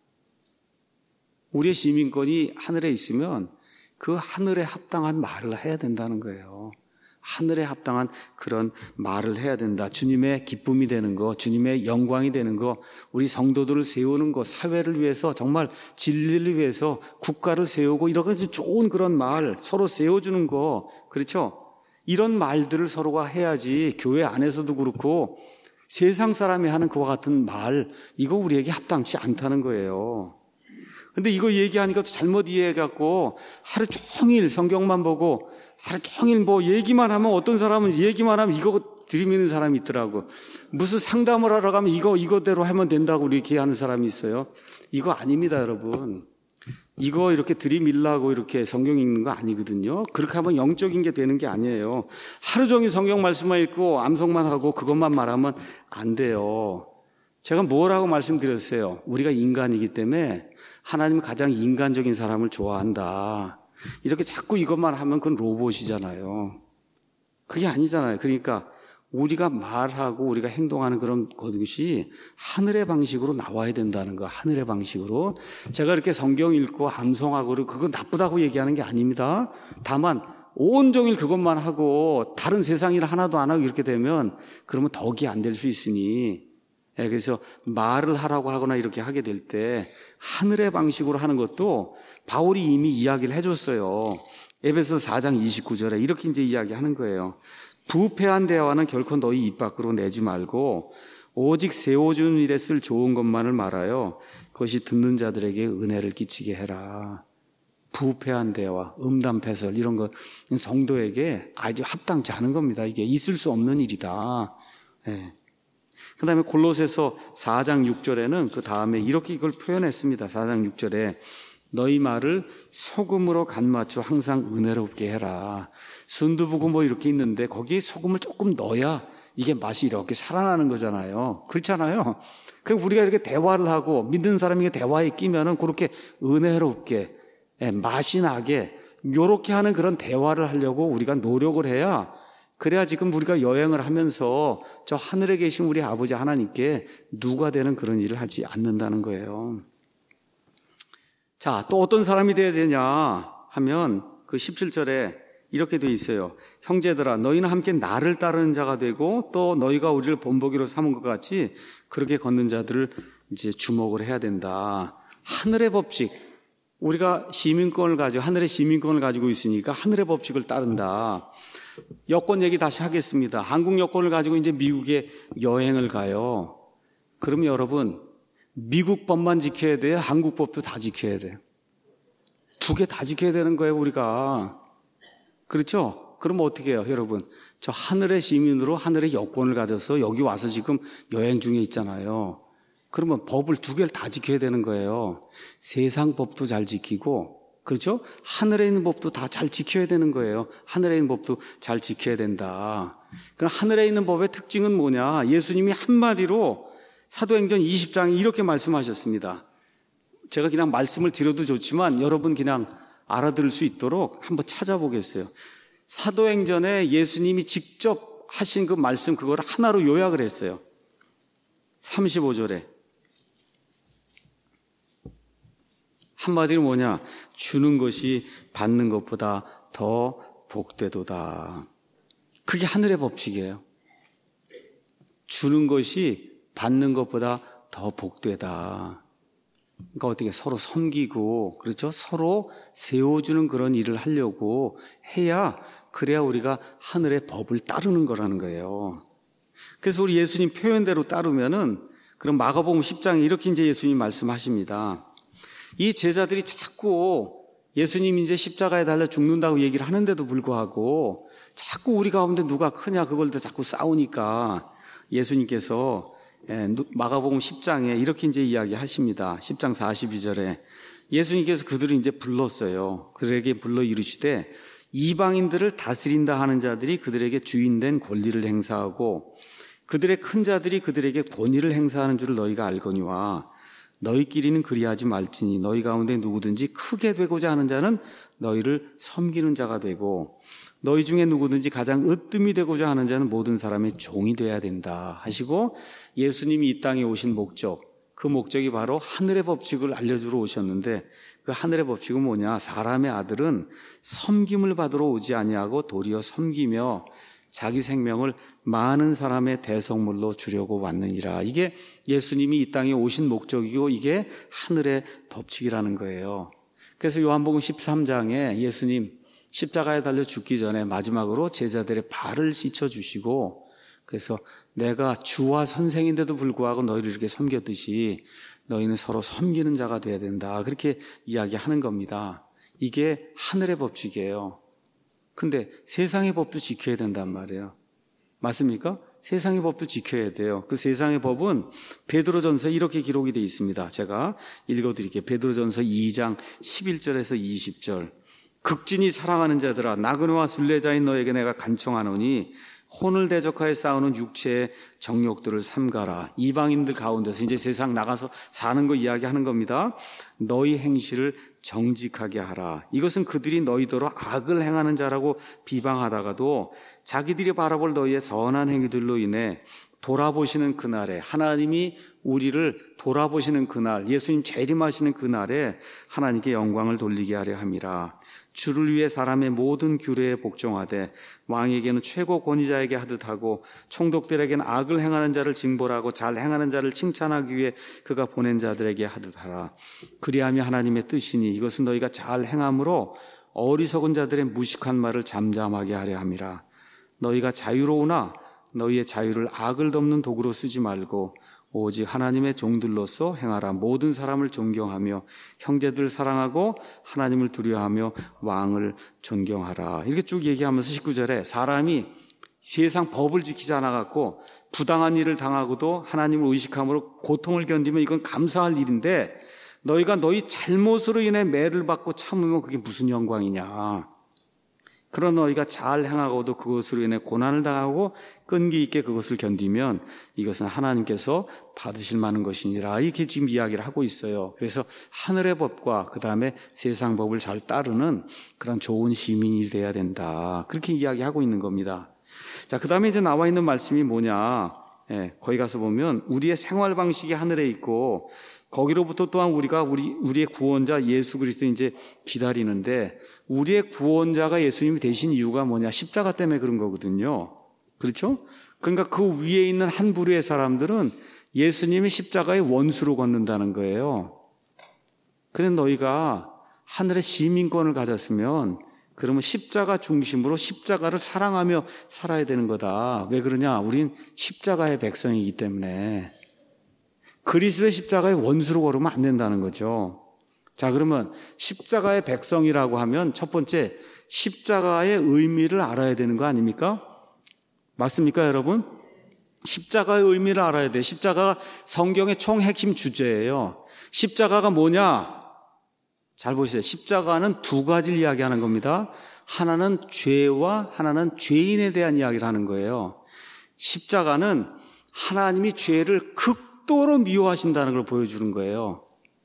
우리의 시민권이 하늘에 있으면 그 하늘에 합당한 말을 해야 된다는 거예요. 하늘에 합당한 그런 말을 해야 된다. 주님의 기쁨이 되는 거, 주님의 영광이 되는 거, 우리 성도들을 세우는 거, 사회를 위해서 정말 진리를 위해서 국가를 세우고 이렇게 좋은 그런 말, 서로 세워주는 거, 그렇죠? 이런 말들을 서로가 해야지 교회 안에서도 그렇고 세상 사람이 하는 그와 같은 말, 이거 우리에게 합당치 않다는 거예요. 근데 이거 얘기하니까 또 잘못 이해해갖고 하루 종일 성경만 보고 하루 종일 뭐 얘기만 하면 어떤 사람은 얘기만 하면 이거 들이미는 사람이 있더라고. 무슨 상담을 하러 가면 이거대로 하면 된다고 이렇게 하는 사람이 있어요. 이거 아닙니다, 여러분. 이거 이렇게 들이밀라고 이렇게 성경 읽는 거 아니거든요. 그렇게 하면 영적인 게 되는 게 아니에요. 하루 종일 성경 말씀만 읽고 암송만 하고 그것만 말하면 안 돼요. 제가 뭐라고 말씀드렸어요? 우리가 인간이기 때문에 하나님은 가장 인간적인 사람을 좋아한다. 이렇게 자꾸 이것만 하면 그건 로봇이잖아요. 그게 아니잖아요. 그러니까 우리가 말하고 우리가 행동하는 그런 것이 하늘의 방식으로 나와야 된다는 거. 하늘의 방식으로. 제가 이렇게 성경 읽고 암송하고 그거 나쁘다고 얘기하는 게 아닙니다. 다만 온종일 그것만 하고 다른 세상 일 하나도 안 하고 이렇게 되면 그러면 덕이 안 될 수 있으니, 그래서 말을 하라고 하거나 이렇게 하게 될 때 하늘의 방식으로 하는 것도 바울이 이미 이야기를 해줬어요. 에베소서 4장 29절에 이렇게 이제 이야기하는 거예요. 부패한 대화는 결코 너희 입 밖으로 내지 말고 오직 세워주는 일에 쓸 좋은 것만을 말하여 그것이 듣는 자들에게 은혜를 끼치게 해라. 부패한 대화, 음담패설 이런 거 성도에게 아주 합당치 않은 겁니다. 이게 있을 수 없는 일이다. 그 다음에 골로새서 4장 6절에는 그 다음에 이렇게 이걸 표현했습니다. 4장 6절에 너희 말을 소금으로 간 맞춰 항상 은혜롭게 해라. 순두부고 뭐 이렇게 있는데 거기에 소금을 조금 넣어야 이게 맛이 이렇게 살아나는 거잖아요. 그렇잖아요. 그럼 우리가 이렇게 대화를 하고 믿는 사람이 대화에 끼면은 그렇게 은혜롭게 맛이 나게 요렇게 하는 그런 대화를 하려고 우리가 노력을 해야, 그래야 지금 우리가 여행을 하면서 저 하늘에 계신 우리 아버지 하나님께 누가 되는 그런 일을 하지 않는다는 거예요. 자, 또 어떤 사람이 돼야 되냐 하면 그 17절에 이렇게 돼 있어요. 형제들아, 너희는 함께 나를 따르는 자가 되고 또 너희가 우리를 본보기로 삼은 것 같이 그렇게 걷는 자들을 이제 주목을 해야 된다. 하늘의 법칙, 우리가 시민권을 가지고 하늘의 시민권을 가지고 있으니까 하늘의 법칙을 따른다. 여권 얘기 다시 하겠습니다. 한국 여권을 가지고 이제 미국에 여행을 가요. 그러면 여러분, 미국 법만 지켜야 돼요? 한국 법도 다 지켜야 돼요? 두 개 다 지켜야 되는 거예요, 우리가. 그렇죠? 그럼 어떻게 해요, 여러분? 저 하늘의 시민으로 하늘의 여권을 가져서 여기 와서 지금 여행 중에 있잖아요. 그러면 법을 두 개를 다 지켜야 되는 거예요. 세상 법도 잘 지키고, 그렇죠? 하늘에 있는 법도 다 잘 지켜야 되는 거예요. 하늘에 있는 법도 잘 지켜야 된다. 그럼 하늘에 있는 법의 특징은 뭐냐? 예수님이 한마디로 사도행전 20장에 이렇게 말씀하셨습니다. 제가 그냥 말씀을 드려도 좋지만 여러분 그냥 알아들을 수 있도록 한번 찾아보겠어요. 사도행전에 예수님이 직접 하신 그 말씀 그거를 하나로 요약을 했어요. 35절에 한마디로 뭐냐? 주는 것이 받는 것보다 더 복되도다. 그게 하늘의 법칙이에요. 주는 것이 받는 것보다 더 복되다. 그러니까 어떻게 서로 섬기고, 그렇죠? 서로 세워주는 그런 일을 하려고 해야, 그래야 우리가 하늘의 법을 따르는 거라는 거예요. 그래서 우리 예수님 표현대로 따르면은, 그럼 마가복음 10장에 이렇게 이제 예수님 말씀하십니다. 이 제자들이 자꾸 예수님이 이제 십자가에 달려 죽는다고 얘기를 하는데도 불구하고 자꾸 우리 가운데 누가 크냐 그걸 또 자꾸 싸우니까 예수님께서 마가복음 10장에 이렇게 이제 이야기하십니다. 10장 42절에 예수님께서 그들을 이제 불렀어요. 그들에게 불러 이르시되 이방인들을 다스린다 하는 자들이 그들에게 주인된 권리를 행사하고 그들의 큰 자들이 그들에게 권위를 행사하는 줄을 너희가 알거니와 너희끼리는 그리하지 말지니 너희 가운데 누구든지 크게 되고자 하는 자는 너희를 섬기는 자가 되고 너희 중에 누구든지 가장 으뜸이 되고자 하는 자는 모든 사람의 종이 되어야 된다 하시고 예수님이 이 땅에 오신 목적, 그 목적이 바로 하늘의 법칙을 알려주러 오셨는데 그 하늘의 법칙은 뭐냐? 사람의 아들은 섬김을 받으러 오지 아니하고 도리어 섬기며 자기 생명을 많은 사람의 대성물로 주려고 왔느니라. 이게 예수님이 이 땅에 오신 목적이고 이게 하늘의 법칙이라는 거예요. 그래서 요한복음 13장에 예수님 십자가에 달려 죽기 전에 마지막으로 제자들의 발을 씻어주시고 그래서 내가 주와 선생인데도 불구하고 너희를 이렇게 섬겼듯이 너희는 서로 섬기는 자가 되어야 된다. 그렇게 이야기하는 겁니다. 이게 하늘의 법칙이에요. 근데 세상의 법도 지켜야 된단 말이에요. 맞습니까? 세상의 법도 지켜야 돼요. 그 세상의 법은 베드로전서에 이렇게 기록이 되어 있습니다. 제가 읽어드릴게요. 베드로전서 2장 11절에서 20절. 극진히 사랑하는 자들아 나그네와 순례자인 너에게 내가 간청하노니 혼을 대적하여 싸우는 육체의 정욕들을 삼가라. 이방인들 가운데서 이제 세상 나가서 사는 거 이야기하는 겁니다. 너희 행실을 정직하게 하라. 이것은 그들이 너희더러 악을 행하는 자라고 비방하다가도 자기들이 바라볼 너희의 선한 행위들로 인해 돌아보시는 그날에 하나님이 우리를 돌아보시는 그날 예수님 재림하시는 그날에 하나님께 영광을 돌리게 하려 함이라. 주를 위해 사람의 모든 규례에 복종하되 왕에게는 최고 권위자에게 하듯 하고 총독들에게는 악을 행하는 자를 징벌하고 잘 행하는 자를 칭찬하기 위해 그가 보낸 자들에게 하듯 하라. 그리하며 하나님의 뜻이니 이것은 너희가 잘 행함으로 어리석은 자들의 무식한 말을 잠잠하게 하려 함이라. 너희가 자유로우나 너희의 자유를 악을 덮는 도구로 쓰지 말고 오직 하나님의 종들로서 행하라. 모든 사람을 존경하며 형제들 사랑하고 하나님을 두려워하며 왕을 존경하라. 이렇게 쭉 얘기하면서 19절에 사람이 세상 법을 지키지 않아갖고 부당한 일을 당하고도 하나님을 의식함으로 고통을 견디면 이건 감사할 일인데 너희가 너희 잘못으로 인해 매를 받고 참으면 그게 무슨 영광이냐. 그런 너희가 잘 행하고도 그것으로 인해 고난을 당하고 끈기 있게 그것을 견디면 이것은 하나님께서 받으실 만한 것이니라. 이렇게 지금 이야기를 하고 있어요. 그래서 하늘의 법과 그 다음에 세상 법을 잘 따르는 그런 좋은 시민이 돼야 된다. 그렇게 이야기하고 있는 겁니다. 자, 그 다음에 이제 나와 있는 말씀이 뭐냐. 거기 가서 보면 우리의 생활 방식이 하늘에 있고 거기로부터 또한 우리의 구원자 예수 그리스도 이제 기다리는데 우리의 구원자가 예수님이 되신 이유가 뭐냐? 십자가 때문에 그런 거거든요. 그렇죠? 그러니까 그 위에 있는 한 부류의 사람들은 예수님이 십자가의 원수로 걷는다는 거예요. 그런데 너희가 하늘의 시민권을 가졌으면 그러면 십자가 중심으로 십자가를 사랑하며 살아야 되는 거다. 왜 그러냐? 우린 십자가의 백성이기 때문에. 그리스도의 십자가의 원수로 걸으면 안 된다는 거죠. 자, 그러면 십자가의 백성이라고 하면 첫 번째 십자가의 의미를 알아야 되는 거 아닙니까? 맞습니까, 여러분? 십자가의 의미를 알아야 돼요. 십자가가 성경의 총 핵심 주제예요. 십자가가 뭐냐? 잘 보세요. 십자가는 두 가지를 이야기하는 겁니다. 하나는 죄와 하나는 죄인에 대한 이야기를 하는 거예요. 십자가는 하나님이 죄를 극도로 미워하신다는 걸 보여주는 거예요.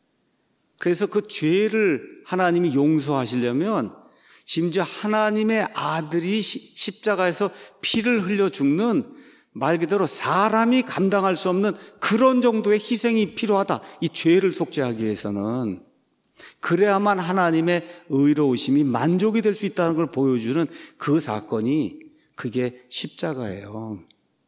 그래서 그 죄를 하나님이 용서하시려면 심지어 하나님의 아들이 십자가에서 피를 흘려 죽는 말 그대로 사람이 감당할 수 없는 그런 정도의 희생이 필요하다. 이 죄를 속죄하기 위해서는. 그래야만 하나님의 의로우심이 만족이 될 수 있다는 걸 보여주는 그 사건이 그게 십자가예요.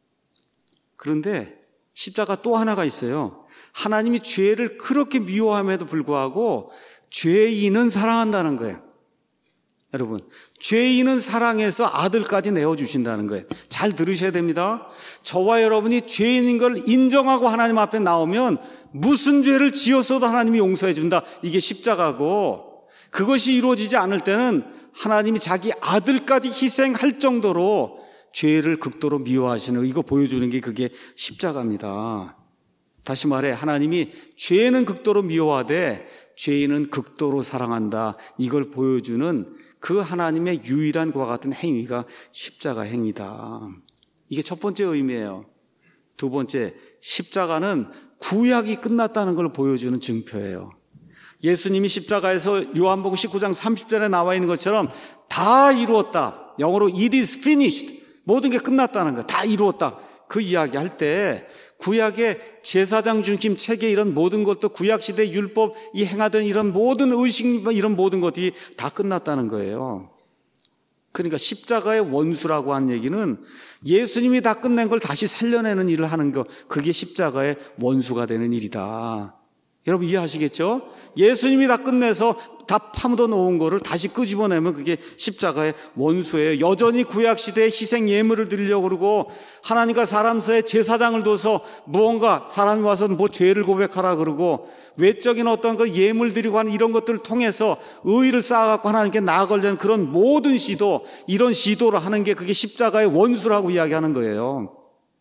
그런데 십자가 또 하나가 있어요. 하나님이 죄를 그렇게 미워함에도 불구하고 죄인은 사랑한다는 거예요. 여러분, 죄인은 사랑해서 아들까지 내어주신다는 거예요. 잘 들으셔야 됩니다. 저와 여러분이 죄인인 걸 인정하고 하나님 앞에 나오면 무슨 죄를 지었어도 하나님이 용서해 준다. 이게 십자가고, 그것이 이루어지지 않을 때는 하나님이 자기 아들까지 희생할 정도로 죄를 극도로 미워하시는, 이거 보여주는 게 그게 십자가입니다. 다시 말해, 하나님이 죄는 극도로 미워하되 죄인은 극도로 사랑한다. 이걸 보여주는 그 하나님의 유일한 그와 같은 행위가 십자가 행위다. 이게 첫 번째 의미예요. 두 번째, 십자가는 구약이 끝났다는 걸 보여주는 증표예요. 예수님이 십자가에서 요한복음 19장 30절에 나와 있는 것처럼 다 이루었다. 영어로 it is finished. 모든 게 끝났다는 거예요. 다 이루었다. 그 이야기 할 때 구약의 제사장 중심 체계 이런 모든 것도 구약시대 율법이 행하던 이런 모든 의식 이런 모든 것들이 다 끝났다는 거예요. 그러니까 십자가의 원수라고 한 얘기는 예수님이 다 끝낸 걸 다시 살려내는 일을 하는 거, 그게 십자가의 원수가 되는 일이다. 여러분 이해하시겠죠? 예수님이 다 끝내서 다 파묻어 놓은 거를 다시 끄집어내면 그게 십자가의 원수예요. 여전히 구약시대에 희생 예물을 드리려고 그러고 하나님과 사람 사이에 제사장을 둬서 무언가 사람이 와서 뭐 죄를 고백하라 그러고 외적인 어떤 그 예물 드리고 하는 이런 것들을 통해서 의의를 쌓아갖고 하나님께 나아가려는 그런 모든 시도, 이런 시도를 하는 게 그게 십자가의 원수라고 이야기하는 거예요.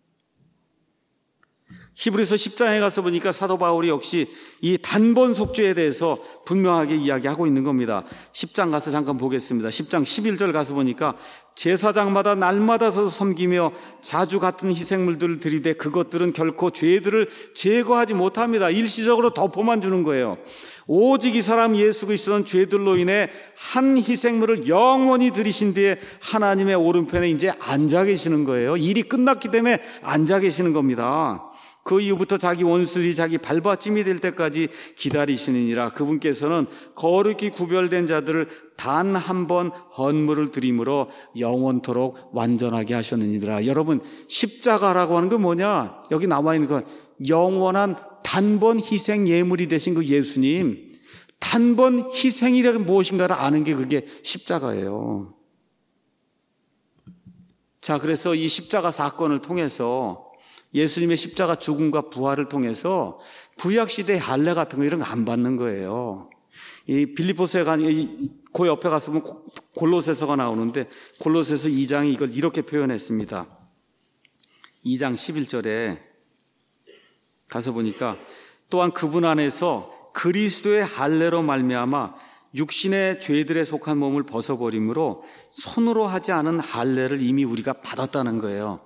히브리서 10장에 가서 보니까 사도 바울이 역시 이 단번 속죄에 대해서 분명하게 이야기하고 있는 겁니다. 10장 가서 잠깐 보겠습니다. 10장 11절 가서 보니까 제사장마다 날마다 서서 섬기며 자주 같은 희생물들을 드리되 그것들은 결코 죄들을 제거하지 못합니다. 일시적으로 덮어만 주는 거예요. 오직 이 사람 예수 그리스도는 죄들로 인해 한 희생물을 영원히 드리신 뒤에 하나님의 오른편에 이제 앉아 계시는 거예요. 일이 끝났기 때문에 앉아 계시는 겁니다. 그 이후부터 자기 원수들이 자기 발받침이 될 때까지 기다리시느니라. 그분께서는 거룩히 구별된 자들을 단 한 번 헌물을 드림으로 영원토록 완전하게 하셨느니라. 여러분, 십자가라고 하는 건 뭐냐? 여기 나와 있는 건 영원한 단번 희생 예물이 되신 그 예수님, 단번 희생이라는 무엇인가를 아는 게 그게 십자가예요. 자, 그래서 이 십자가 사건을 통해서 예수님의 십자가 죽음과 부활을 통해서 구약시대의 할례 같은 거 이런 거 안 받는 거예요. 이 빌립보서에 그 옆에 가서 보면 골로새서가 나오는데 골로새서 2장이 이걸 이렇게 표현했습니다. 2장 11절에 가서 보니까 또한 그분 안에서 그리스도의 할례로 말미암아 육신의 죄들에 속한 몸을 벗어버림으로 손으로 하지 않은 할례를 이미 우리가 받았다는 거예요.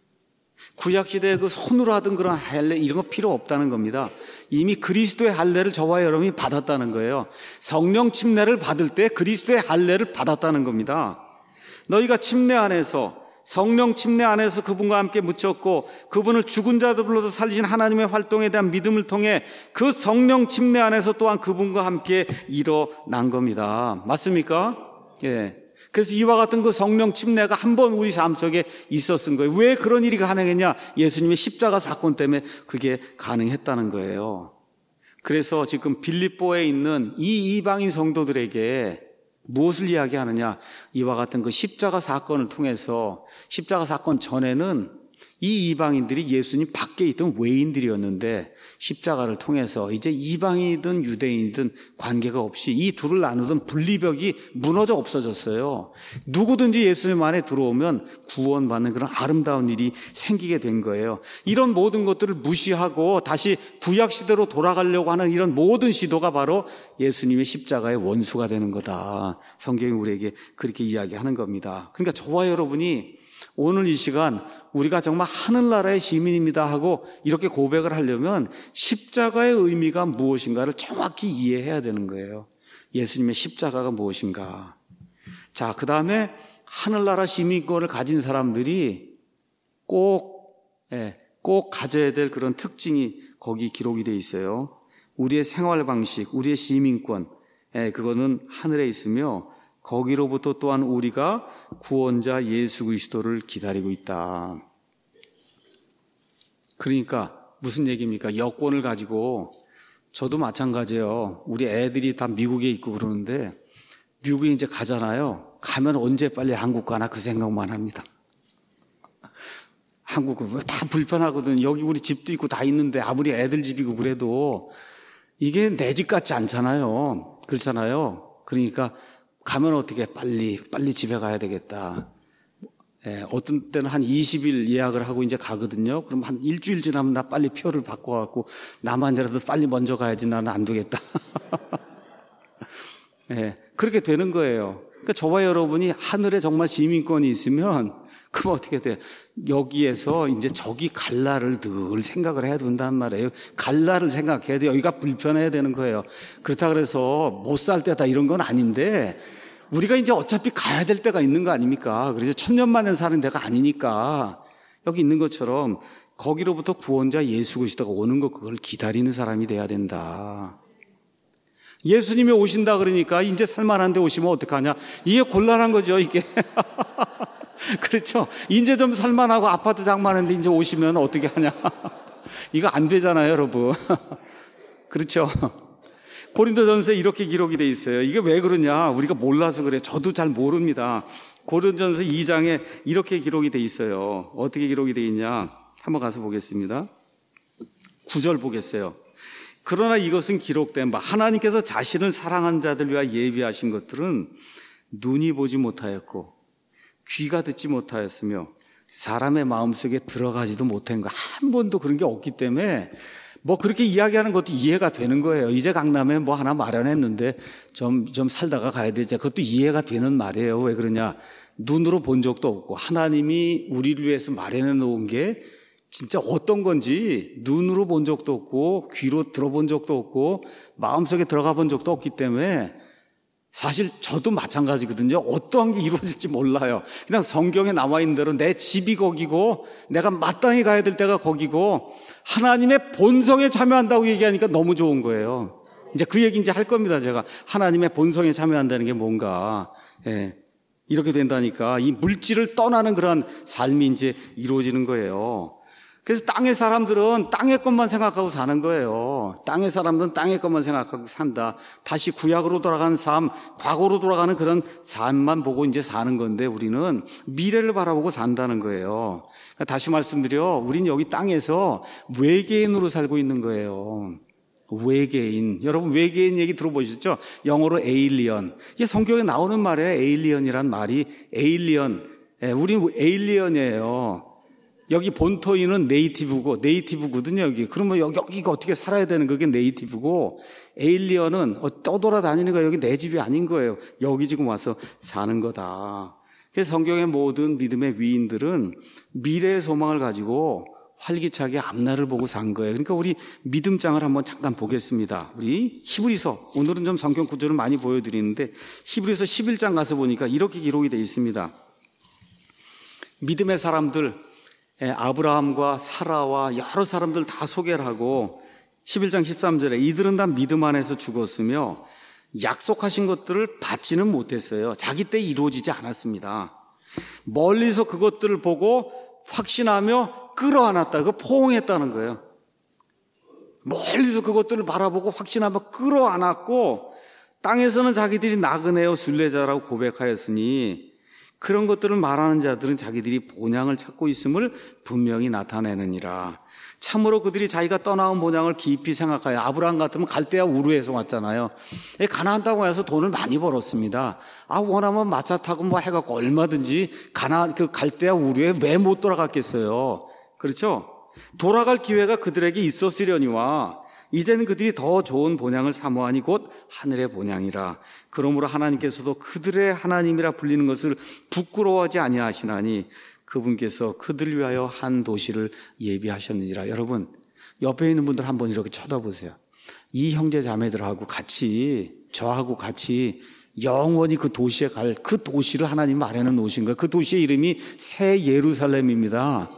구약시대에 그 손으로 하던 그런 할례 이런 거 필요 없다는 겁니다. 이미 그리스도의 할례를 저와 여러분이 받았다는 거예요. 성령 침례를 받을 때 그리스도의 할례를 받았다는 겁니다. 너희가 침례 안에서 성령 침례 안에서 그분과 함께 묻혔고 그분을 죽은 자들로서 살리신 하나님의 활동에 대한 믿음을 통해 그 성령 침례 안에서 또한 그분과 함께 일어난 겁니다. 맞습니까? 예. 그래서 이와 같은 그 성령 침례가 한 번 우리 삶 속에 있었은 거예요. 왜 그런 일이 가능했냐? 예수님의 십자가 사건 때문에 그게 가능했다는 거예요. 그래서 지금 빌립보에 있는 이 이방인 성도들에게 무엇을 이야기하느냐? 이와 같은 그 십자가 사건을 통해서 십자가 사건 전에는 이 이방인들이 예수님 밖에 있던 외인들이었는데 십자가를 통해서 이제 이방인이든 유대인이든 관계가 없이 이 둘을 나누던 분리벽이 무너져 없어졌어요. 누구든지 예수님 안에 들어오면 구원받는 그런 아름다운 일이 생기게 된 거예요. 이런 모든 것들을 무시하고 다시 구약시대로 돌아가려고 하는 이런 모든 시도가 바로 예수님의 십자가의 원수가 되는 거다. 성경이 우리에게 그렇게 이야기하는 겁니다. 그러니까 저와 여러분이 오늘 이 시간 우리가 정말 하늘나라의 시민입니다 하고 이렇게 고백을 하려면 십자가의 의미가 무엇인가를 정확히 이해해야 되는 거예요. 예수님의 십자가가 무엇인가. 자, 그 다음에 하늘나라 시민권을 가진 사람들이 꼭 가져야 될 그런 특징이 거기 기록이 되어 있어요. 우리의 생활 방식, 우리의 시민권, 그거는 하늘에 있으며 거기로부터 또한 우리가 구원자 예수 그리스도를 기다리고 있다. 그러니까 무슨 얘기입니까? 여권을 가지고 저도 마찬가지예요. 우리 애들이 다 미국에 있고 그러는데 미국에 이제 가잖아요. 가면 언제 빨리 한국 가나 그 생각만 합니다. 한국은 다 불편하거든. 여기 우리 집도 있고 다 있는데 아무리 애들 집이고 그래도 이게 내 집 같지 않잖아요. 그렇잖아요. 그러니까 가면 어떻게 빨리 집에 가야 되겠다. 어떤 때는 한 20일 예약을 하고 이제 가거든요. 그럼 한 일주일 지나면 나 빨리 표를 바꿔갖고 나만이라도 빨리 먼저 가야지 나는 안 되겠다. 그렇게 되는 거예요. 그러니까 저와 여러분이 하늘에 정말 시민권이 있으면 그럼 어떻게 돼? 여기에서 이제 저기 갈 날을 늘 생각을 해야 된단 말이에요. 갈 날을 생각해야 돼요. 여기가 불편해야 되는 거예요. 그렇다 그래서 못 살 때다 이런 건 아닌데 우리가 이제 어차피 가야 될 때가 있는 거 아닙니까? 그래서 천년만년 사는 데가 아니니까 여기 있는 것처럼 거기로부터 구원자 예수 그리스도가 오는 거 그걸 기다리는 사람이 돼야 된다. 예수님이 오신다 그러니까 이제 살만한 데 오시면 어떡하냐? 이게 곤란한 거죠, 이게. 그렇죠. 이제 좀 살만하고 아파트 장만한데 이제 오시면 어떻게 하냐. 이거 안 되잖아요, 여러분. 그렇죠. 고린도전서에 이렇게 기록이 돼 있어요. 이게 왜 그러냐? 우리가 몰라서 그래. 저도 잘 모릅니다. 고린도전서 2장에 이렇게 기록이 돼 있어요. 어떻게 기록이 돼 있냐? 한번 가서 보겠습니다. 9절 보겠어요. 그러나 이것은 기록된 바 하나님께서 자신을 사랑한 자들 위하여 예비하신 것들은 눈이 보지 못하였고 귀가 듣지 못하였으며 사람의 마음속에 들어가지도 못한 거 한 번도 그런 게 없기 때문에 뭐 그렇게 이야기하는 것도 이해가 되는 거예요. 이제 강남에 뭐 하나 마련했는데 좀 살다가 가야 되지. 그것도 이해가 되는 말이에요. 왜 그러냐? 눈으로 본 적도 없고 하나님이 우리를 위해서 마련해 놓은 게 진짜 어떤 건지 눈으로 본 적도 없고 귀로 들어본 적도 없고 마음속에 들어가 본 적도 없기 때문에 사실 저도 마찬가지거든요. 어떠한 게 이루어질지 몰라요. 그냥 성경에 나와 있는 대로 내 집이 거기고 내가 마땅히 가야 될 때가 거기고 하나님의 본성에 참여한다고 얘기하니까 너무 좋은 거예요. 이제 그 얘기 이제 할 겁니다. 제가 하나님의 본성에 참여한다는 게 뭔가. 예. 이렇게 된다니까 이 물질을 떠나는 그런 삶이 이제 이루어지는 거예요. 그래서 땅의 사람들은 땅의 것만 생각하고 사는 거예요. 땅의 사람들은 땅의 것만 생각하고 산다. 다시 구약으로 돌아가는 삶, 과거로 돌아가는 그런 삶만 보고 이제 사는 건데 우리는 미래를 바라보고 산다는 거예요. 그러니까 다시 말씀드려, 우리는 여기 땅에서 외계인으로 살고 있는 거예요. 외계인. 여러분 외계인 얘기 들어보셨죠? 영어로 에일리언. 이게 성경에 나오는 말이에요. 에일리언이란 말이 에일리언. 우리 에일리언이에요. 여기 본토인은 네이티브거든요, 여기. 그러면 여기가 어떻게 살아야 되는 그게 네이티브고, 에일리언은 떠돌아다니는 거 여기 내 집이 아닌 거예요. 여기 지금 와서 사는 거다. 그래서 성경의 모든 믿음의 위인들은 미래의 소망을 가지고 활기차게 앞날을 보고 산 거예요. 그러니까 우리 믿음장을 한번 잠깐 보겠습니다. 우리 히브리서, 오늘은 좀 성경 구절을 많이 보여드리는데 히브리서 11장 가서 보니까 이렇게 기록이 되어 있습니다. 믿음의 사람들, 아브라함과 사라와 여러 사람들 다 소개를 하고 11장 13절에 이들은 다 믿음 안에서 죽었으며 약속하신 것들을 받지는 못했어요. 자기 때 이루어지지 않았습니다. 멀리서 그것들을 보고 확신하며 끌어안았다. 그거 포옹했다는 거예요. 멀리서 그것들을 바라보고 확신하며 끌어안았고 땅에서는 자기들이 나그네요 순례자라고 고백하였으니 그런 것들을 말하는 자들은 자기들이 본향을 찾고 있음을 분명히 나타내느니라. 참으로 그들이 자기가 떠나온 본향을 깊이 생각하여 아브라함 같으면 갈대아 우르에서 왔잖아요. 가나안 땅에 와서 돈을 많이 벌었습니다. 원하면 마차 타고 뭐 해갖고 얼마든지 가나안 그 갈대아 우르에 왜 못 돌아갔겠어요. 그렇죠? 돌아갈 기회가 그들에게 있었으려니와 이제는 그들이 더 좋은 본향을 사모하니 곧 하늘의 본향이라. 그러므로 하나님께서도 그들의 하나님이라 불리는 것을 부끄러워하지 아니하시나니 그분께서 그들을 위하여 한 도시를 예비하셨느니라. 여러분 옆에 있는 분들 한번 이렇게 쳐다보세요. 이 형제 자매들하고 같이 저하고 같이 영원히 그 도시에 갈 그 도시를 하나님 마련해 놓으신 거예요. 그 도시의 이름이 새 예루살렘입니다.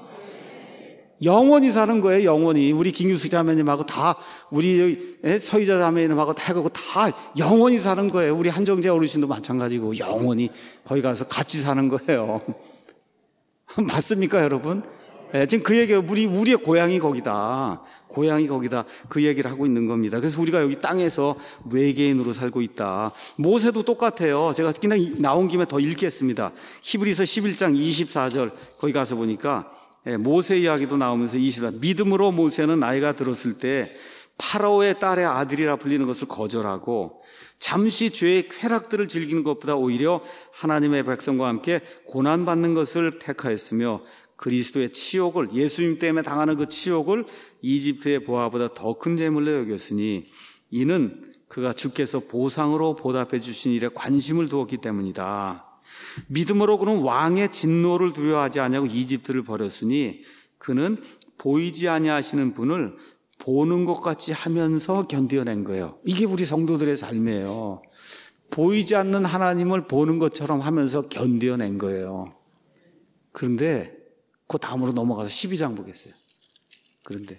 영원히 사는 거예요. 영원히. 우리 김규숙 자매님하고 다 우리 서희자 자매님하고 다 해가고 다 영원히 사는 거예요. 우리 한정재 어르신도 마찬가지고 영원히 거기 가서 같이 사는 거예요. 맞습니까 여러분? 지금 그 얘기예요. 우리의 고향이 거기다. 고향이 거기다. 그 얘기를 하고 있는 겁니다. 그래서 우리가 여기 땅에서 외계인으로 살고 있다. 모세도 똑같아요. 제가 그냥 나온 김에 더 읽겠습니다. 히브리서 11장 24절 거기 가서 보니까 모세 이야기도 나오면서 24절 믿음으로 모세는 나이가 들었을 때 파라오의 딸의 아들이라 불리는 것을 거절하고 잠시 죄의 쾌락들을 즐기는 것보다 오히려 하나님의 백성과 함께 고난받는 것을 택하였으며 그리스도의 치욕을 예수님 때문에 당하는 그 치욕을 이집트의 보화보다 더 큰 재물로 여겼으니 이는 그가 주께서 보상으로 보답해 주신 일에 관심을 두었기 때문이다. 믿음으로 그는 왕의 진노를 두려워하지 아니하고 이집트를 버렸으니 그는 보이지 아니하시는 분을 보는 것 같이 하면서 견뎌낸 거예요. 이게 우리 성도들의 삶이에요. 보이지 않는 하나님을 보는 것처럼 하면서 견뎌낸 거예요. 그런데 그 다음으로 넘어가서 12장 보겠어요. 그런데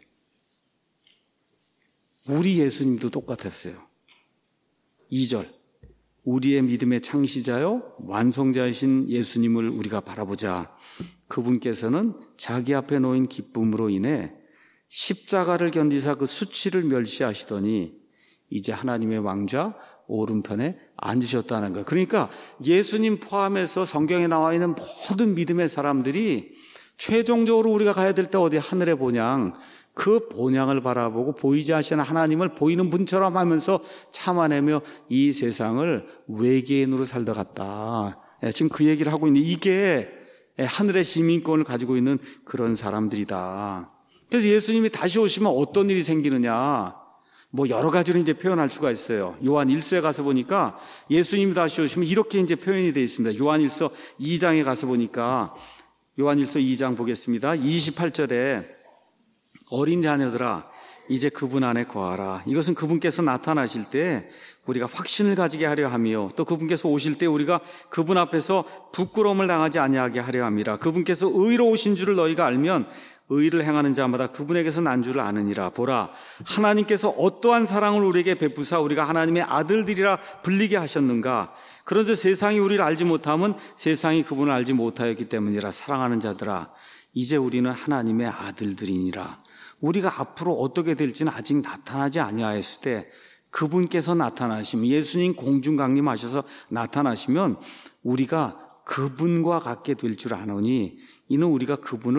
우리 예수님도 똑같았어요. 2절 우리의 믿음의 창시자요 완성자이신 예수님을 우리가 바라보자. 그분께서는 자기 앞에 놓인 기쁨으로 인해 십자가를 견디사 그 수치를 멸시하시더니 이제 하나님의 왕좌 오른편에 앉으셨다는 거예요. 그러니까 예수님 포함해서 성경에 나와 있는 모든 믿음의 사람들이 최종적으로 우리가 가야 될 때 어디 하늘의 본향, 그 본향을 바라보고 보이지 않으시는 하나님을 보이는 분처럼 하면서 참아내며 이 세상을 외계인으로 살다 갔다. 지금 그 얘기를 하고 있는데 이게 하늘의 시민권을 가지고 있는 그런 사람들이다. 그래서 예수님이 다시 오시면 어떤 일이 생기느냐, 뭐 여러 가지로 이제 표현할 수가 있어요. 요한 1서에 가서 보니까 예수님이 다시 오시면 이렇게 이제 표현이 되어 있습니다. 요한 1서 2장에 가서 보니까 요한 1서 2장 보겠습니다. 28절에 어린 자녀들아 이제 그분 안에 거하라. 이것은 그분께서 나타나실 때 우리가 확신을 가지게 하려 하며 또 그분께서 오실 때 우리가 그분 앞에서 부끄러움을 당하지 아니하게 하려 함이라. 그분께서 의로우신 줄을 너희가 알면 의를 행하는 자마다 그분에게서 난 줄을 아느니라. 보라, 하나님께서 어떠한 사랑을 우리에게 베푸사 우리가 하나님의 아들들이라 불리게 하셨는가. 그런즉 세상이 우리를 알지 못하면 세상이 그분을 알지 못하였기 때문이라. 사랑하는 자들아, 이제 우리는 하나님의 아들들이니라. 우리가 앞으로 어떻게 될지는 아직 나타나지 아니하였을 때 그분께서 나타나시면, 예수님 공중 강림하셔서 나타나시면 우리가 그분과 같게 될 줄 아노니 이는 우리가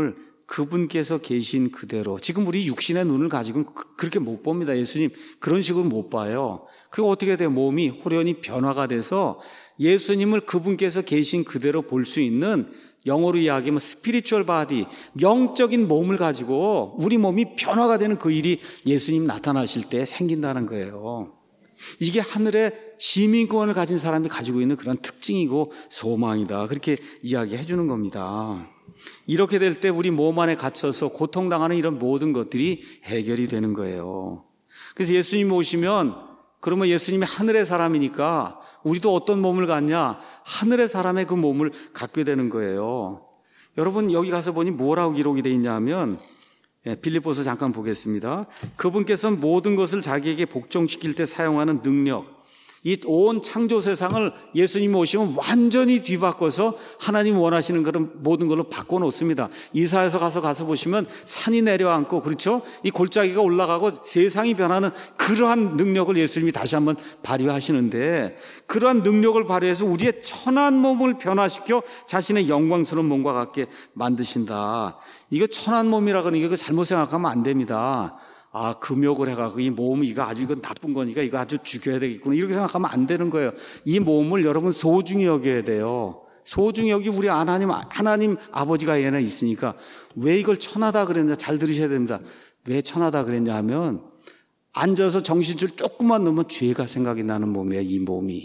그분께서 계신 그대로, 지금 우리 육신의 눈을 가지고는 그렇게 못 봅니다. 예수님 그런 식으로 못 봐요. 그거 어떻게 돼요? 몸이 호련히 변화가 돼서 예수님을 그분께서 계신 그대로 볼 수 있는, 영어로 이야기하면 스피리추얼 바디, 영적인 몸을 가지고 우리 몸이 변화가 되는 그 일이 예수님 나타나실 때 생긴다는 거예요. 이게 하늘의 시민권을 가진 사람이 가지고 있는 그런 특징이고 소망이다. 그렇게 이야기해 주는 겁니다. 이렇게 될 때 우리 몸 안에 갇혀서 고통당하는 이런 모든 것들이 해결이 되는 거예요. 그래서 예수님 오시면, 그러면 예수님이 하늘의 사람이니까 우리도 어떤 몸을 갖냐? 하늘의 사람의 그 몸을 갖게 되는 거예요. 여러분 여기 가서 보니 뭐라고 기록이 되어 있냐 하면, 빌립보서 잠깐 보겠습니다. 그분께서는 모든 것을 자기에게 복종시킬 때 사용하는 능력, 이 온 창조 세상을 예수님이 오시면 완전히 뒤바꿔서 하나님 원하시는 그런 모든 걸로 바꿔놓습니다. 이사야서 가서 보시면 산이 내려앉고, 그렇죠? 이 골짜기가 올라가고 세상이 변하는 그러한 능력을 예수님이 다시 한번 발휘하시는데, 그러한 능력을 발휘해서 우리의 천한 몸을 변화시켜 자신의 영광스러운 몸과 같게 만드신다. 이거 천한 몸이라고 하는 게 잘못 생각하면 안 됩니다. 아, 금욕을 해가지고 이 몸, 이거 나쁜 거니까 이거 아주 죽여야 되겠구나, 이렇게 생각하면 안 되는 거예요. 이 몸을 여러분 소중히 여겨야 돼요. 소중히 여기 우리 하나님 아버지가 얘는 있으니까. 왜 이걸 천하다 그랬냐? 잘 들으셔야 됩니다. 왜 천하다 그랬냐 하면, 앉아서 정신줄 조금만 넣으면 죄가 생각이 나는 몸이에요, 이 몸이.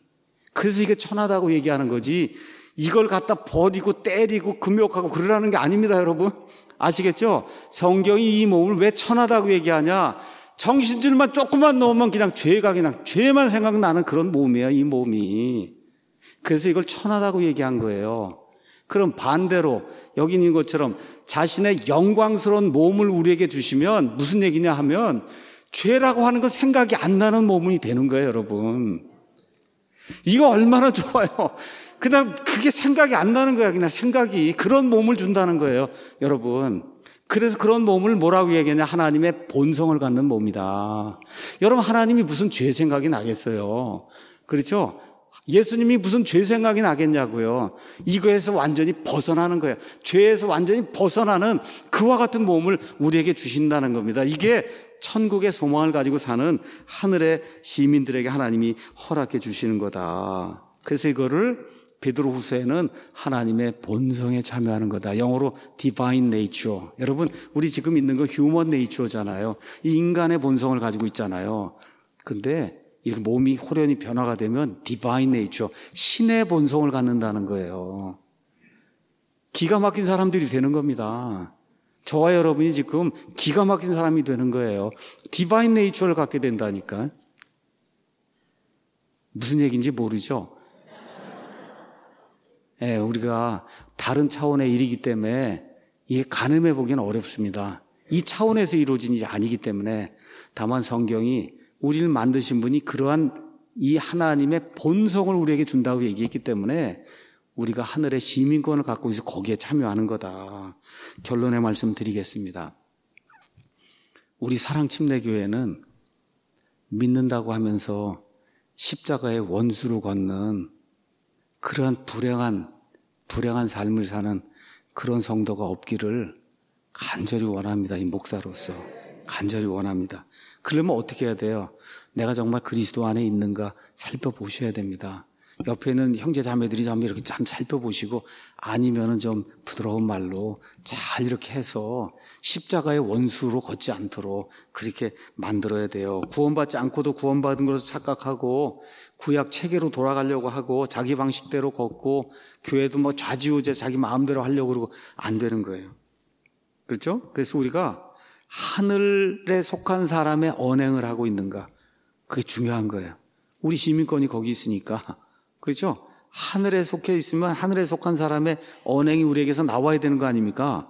그래서 이게 천하다고 얘기하는 거지, 이걸 갖다 버리고 때리고 금욕하고 그러라는 게 아닙니다, 여러분. 아시겠죠? 성경이 이 몸을 왜 천하다고 얘기하냐? 정신줄만 조금만 넣으면 그냥 죄만 생각나는 그런 몸이에요, 이 몸이. 그래서 이걸 천하다고 얘기한 거예요. 그럼 반대로 여기 있는 것처럼 자신의 영광스러운 몸을 우리에게 주시면 무슨 얘기냐 하면, 죄라고 하는 건 생각이 안 나는 몸이 되는 거예요, 여러분. 이거 얼마나 좋아요. 그냥 그게 생각이 안 나는 거야. 그냥 생각이. 그런 몸을 준다는 거예요, 여러분. 그래서 그런 몸을 뭐라고 얘기하냐? 하나님의 본성을 갖는 몸이다. 여러분, 하나님이 무슨 죄 생각이 나겠어요? 그렇죠? 예수님이 무슨 죄 생각이 나겠냐고요. 이거에서 완전히 벗어나는 거예요. 죄에서 완전히 벗어나는 그와 같은 몸을 우리에게 주신다는 겁니다. 이게 천국의 소망을 가지고 사는 하늘의 시민들에게 하나님이 허락해 주시는 거다. 그래서 이거를 베드로후서에는 하나님의 본성에 참여하는 거다. 영어로 divine nature. 여러분, 우리 지금 있는 거 human nature잖아요. 이 인간의 본성을 가지고 있잖아요. 근데 이렇게 몸이 호련히 변화가 되면 divine nature, 신의 본성을 갖는다는 거예요. 기가 막힌 사람들이 되는 겁니다. 저와 여러분이 지금 기가 막힌 사람이 되는 거예요. divine nature를 갖게 된다니까. 무슨 얘기인지 모르죠? 우리가 다른 차원의 일이기 때문에 이게 가늠해 보기는 어렵습니다. 이 차원에서 이루어진 일이 아니기 때문에. 다만 성경이 우리를 만드신 분이 그러한 이 하나님의 본성을 우리에게 준다고 얘기했기 때문에 우리가 하늘의 시민권을 갖고 있어 거기에 참여하는 거다. 결론의 말씀 드리겠습니다. 우리 사랑침례교회는 믿는다고 하면서 십자가의 원수로 걷는 그러한 불행한 삶을 사는 그런 성도가 없기를 간절히 원합니다. 이 목사로서 간절히 원합니다. 그러면 어떻게 해야 돼요? 내가 정말 그리스도 안에 있는가 살펴보셔야 됩니다. 옆에 있는 형제 자매들이 좀 이렇게 참 살펴보시고, 아니면은 좀 부드러운 말로 잘 이렇게 해서 십자가의 원수로 걷지 않도록 그렇게 만들어야 돼요. 구원받지 않고도 구원받은 것으로 착각하고 구약 체계로 돌아가려고 하고 자기 방식대로 걷고 교회도 뭐 좌지우지 자기 마음대로 하려고 그러고 안 되는 거예요. 그렇죠? 그래서 우리가 하늘에 속한 사람의 언행을 하고 있는가, 그게 중요한 거예요. 우리 시민권이 거기 있으니까. 그렇죠? 하늘에 속해 있으면 하늘에 속한 사람의 언행이 우리에게서 나와야 되는 거 아닙니까?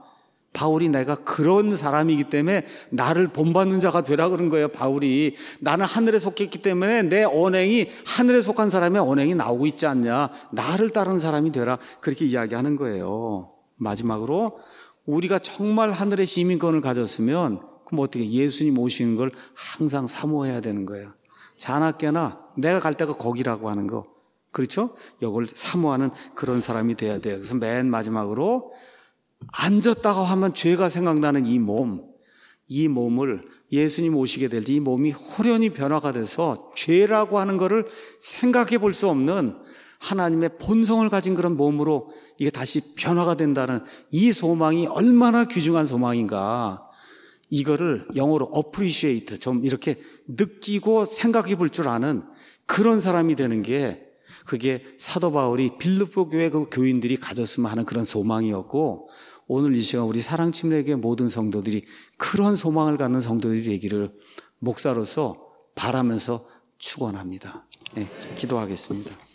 바울이 내가 그런 사람이기 때문에 나를 본받는 자가 되라 그런 거예요. 바울이 나는 하늘에 속했기 때문에 내 언행이 하늘에 속한 사람의 언행이 나오고 있지 않냐. 나를 따르는 사람이 되라. 그렇게 이야기하는 거예요. 마지막으로 우리가 정말 하늘의 시민권을 가졌으면 그럼 어떻게 예수님 오시는 걸 항상 사모해야 되는 거예요. 자나깨나 내가 갈 데가 거기라고 하는 거. 그렇죠? 이걸 사모하는 그런 사람이 돼야 돼요. 그래서 맨 마지막으로 앉았다고 하면 죄가 생각나는 이 몸을 예수님 오시게 될 때 이 몸이 호련히 변화가 돼서 죄라고 하는 것을 생각해 볼 수 없는 하나님의 본성을 가진 그런 몸으로 이게 다시 변화가 된다는 이 소망이 얼마나 귀중한 소망인가. 이거를 영어로 appreciate, 좀 이렇게 느끼고 생각해 볼 줄 아는 그런 사람이 되는 게 그게 사도 바울이 빌립보 교회 그 교인들이 가졌으면 하는 그런 소망이었고 오늘 이 시간 우리 사랑침례교회 모든 성도들이 그런 소망을 갖는 성도들이 되기를 목사로서 바라면서 축원합니다. 네, 기도하겠습니다.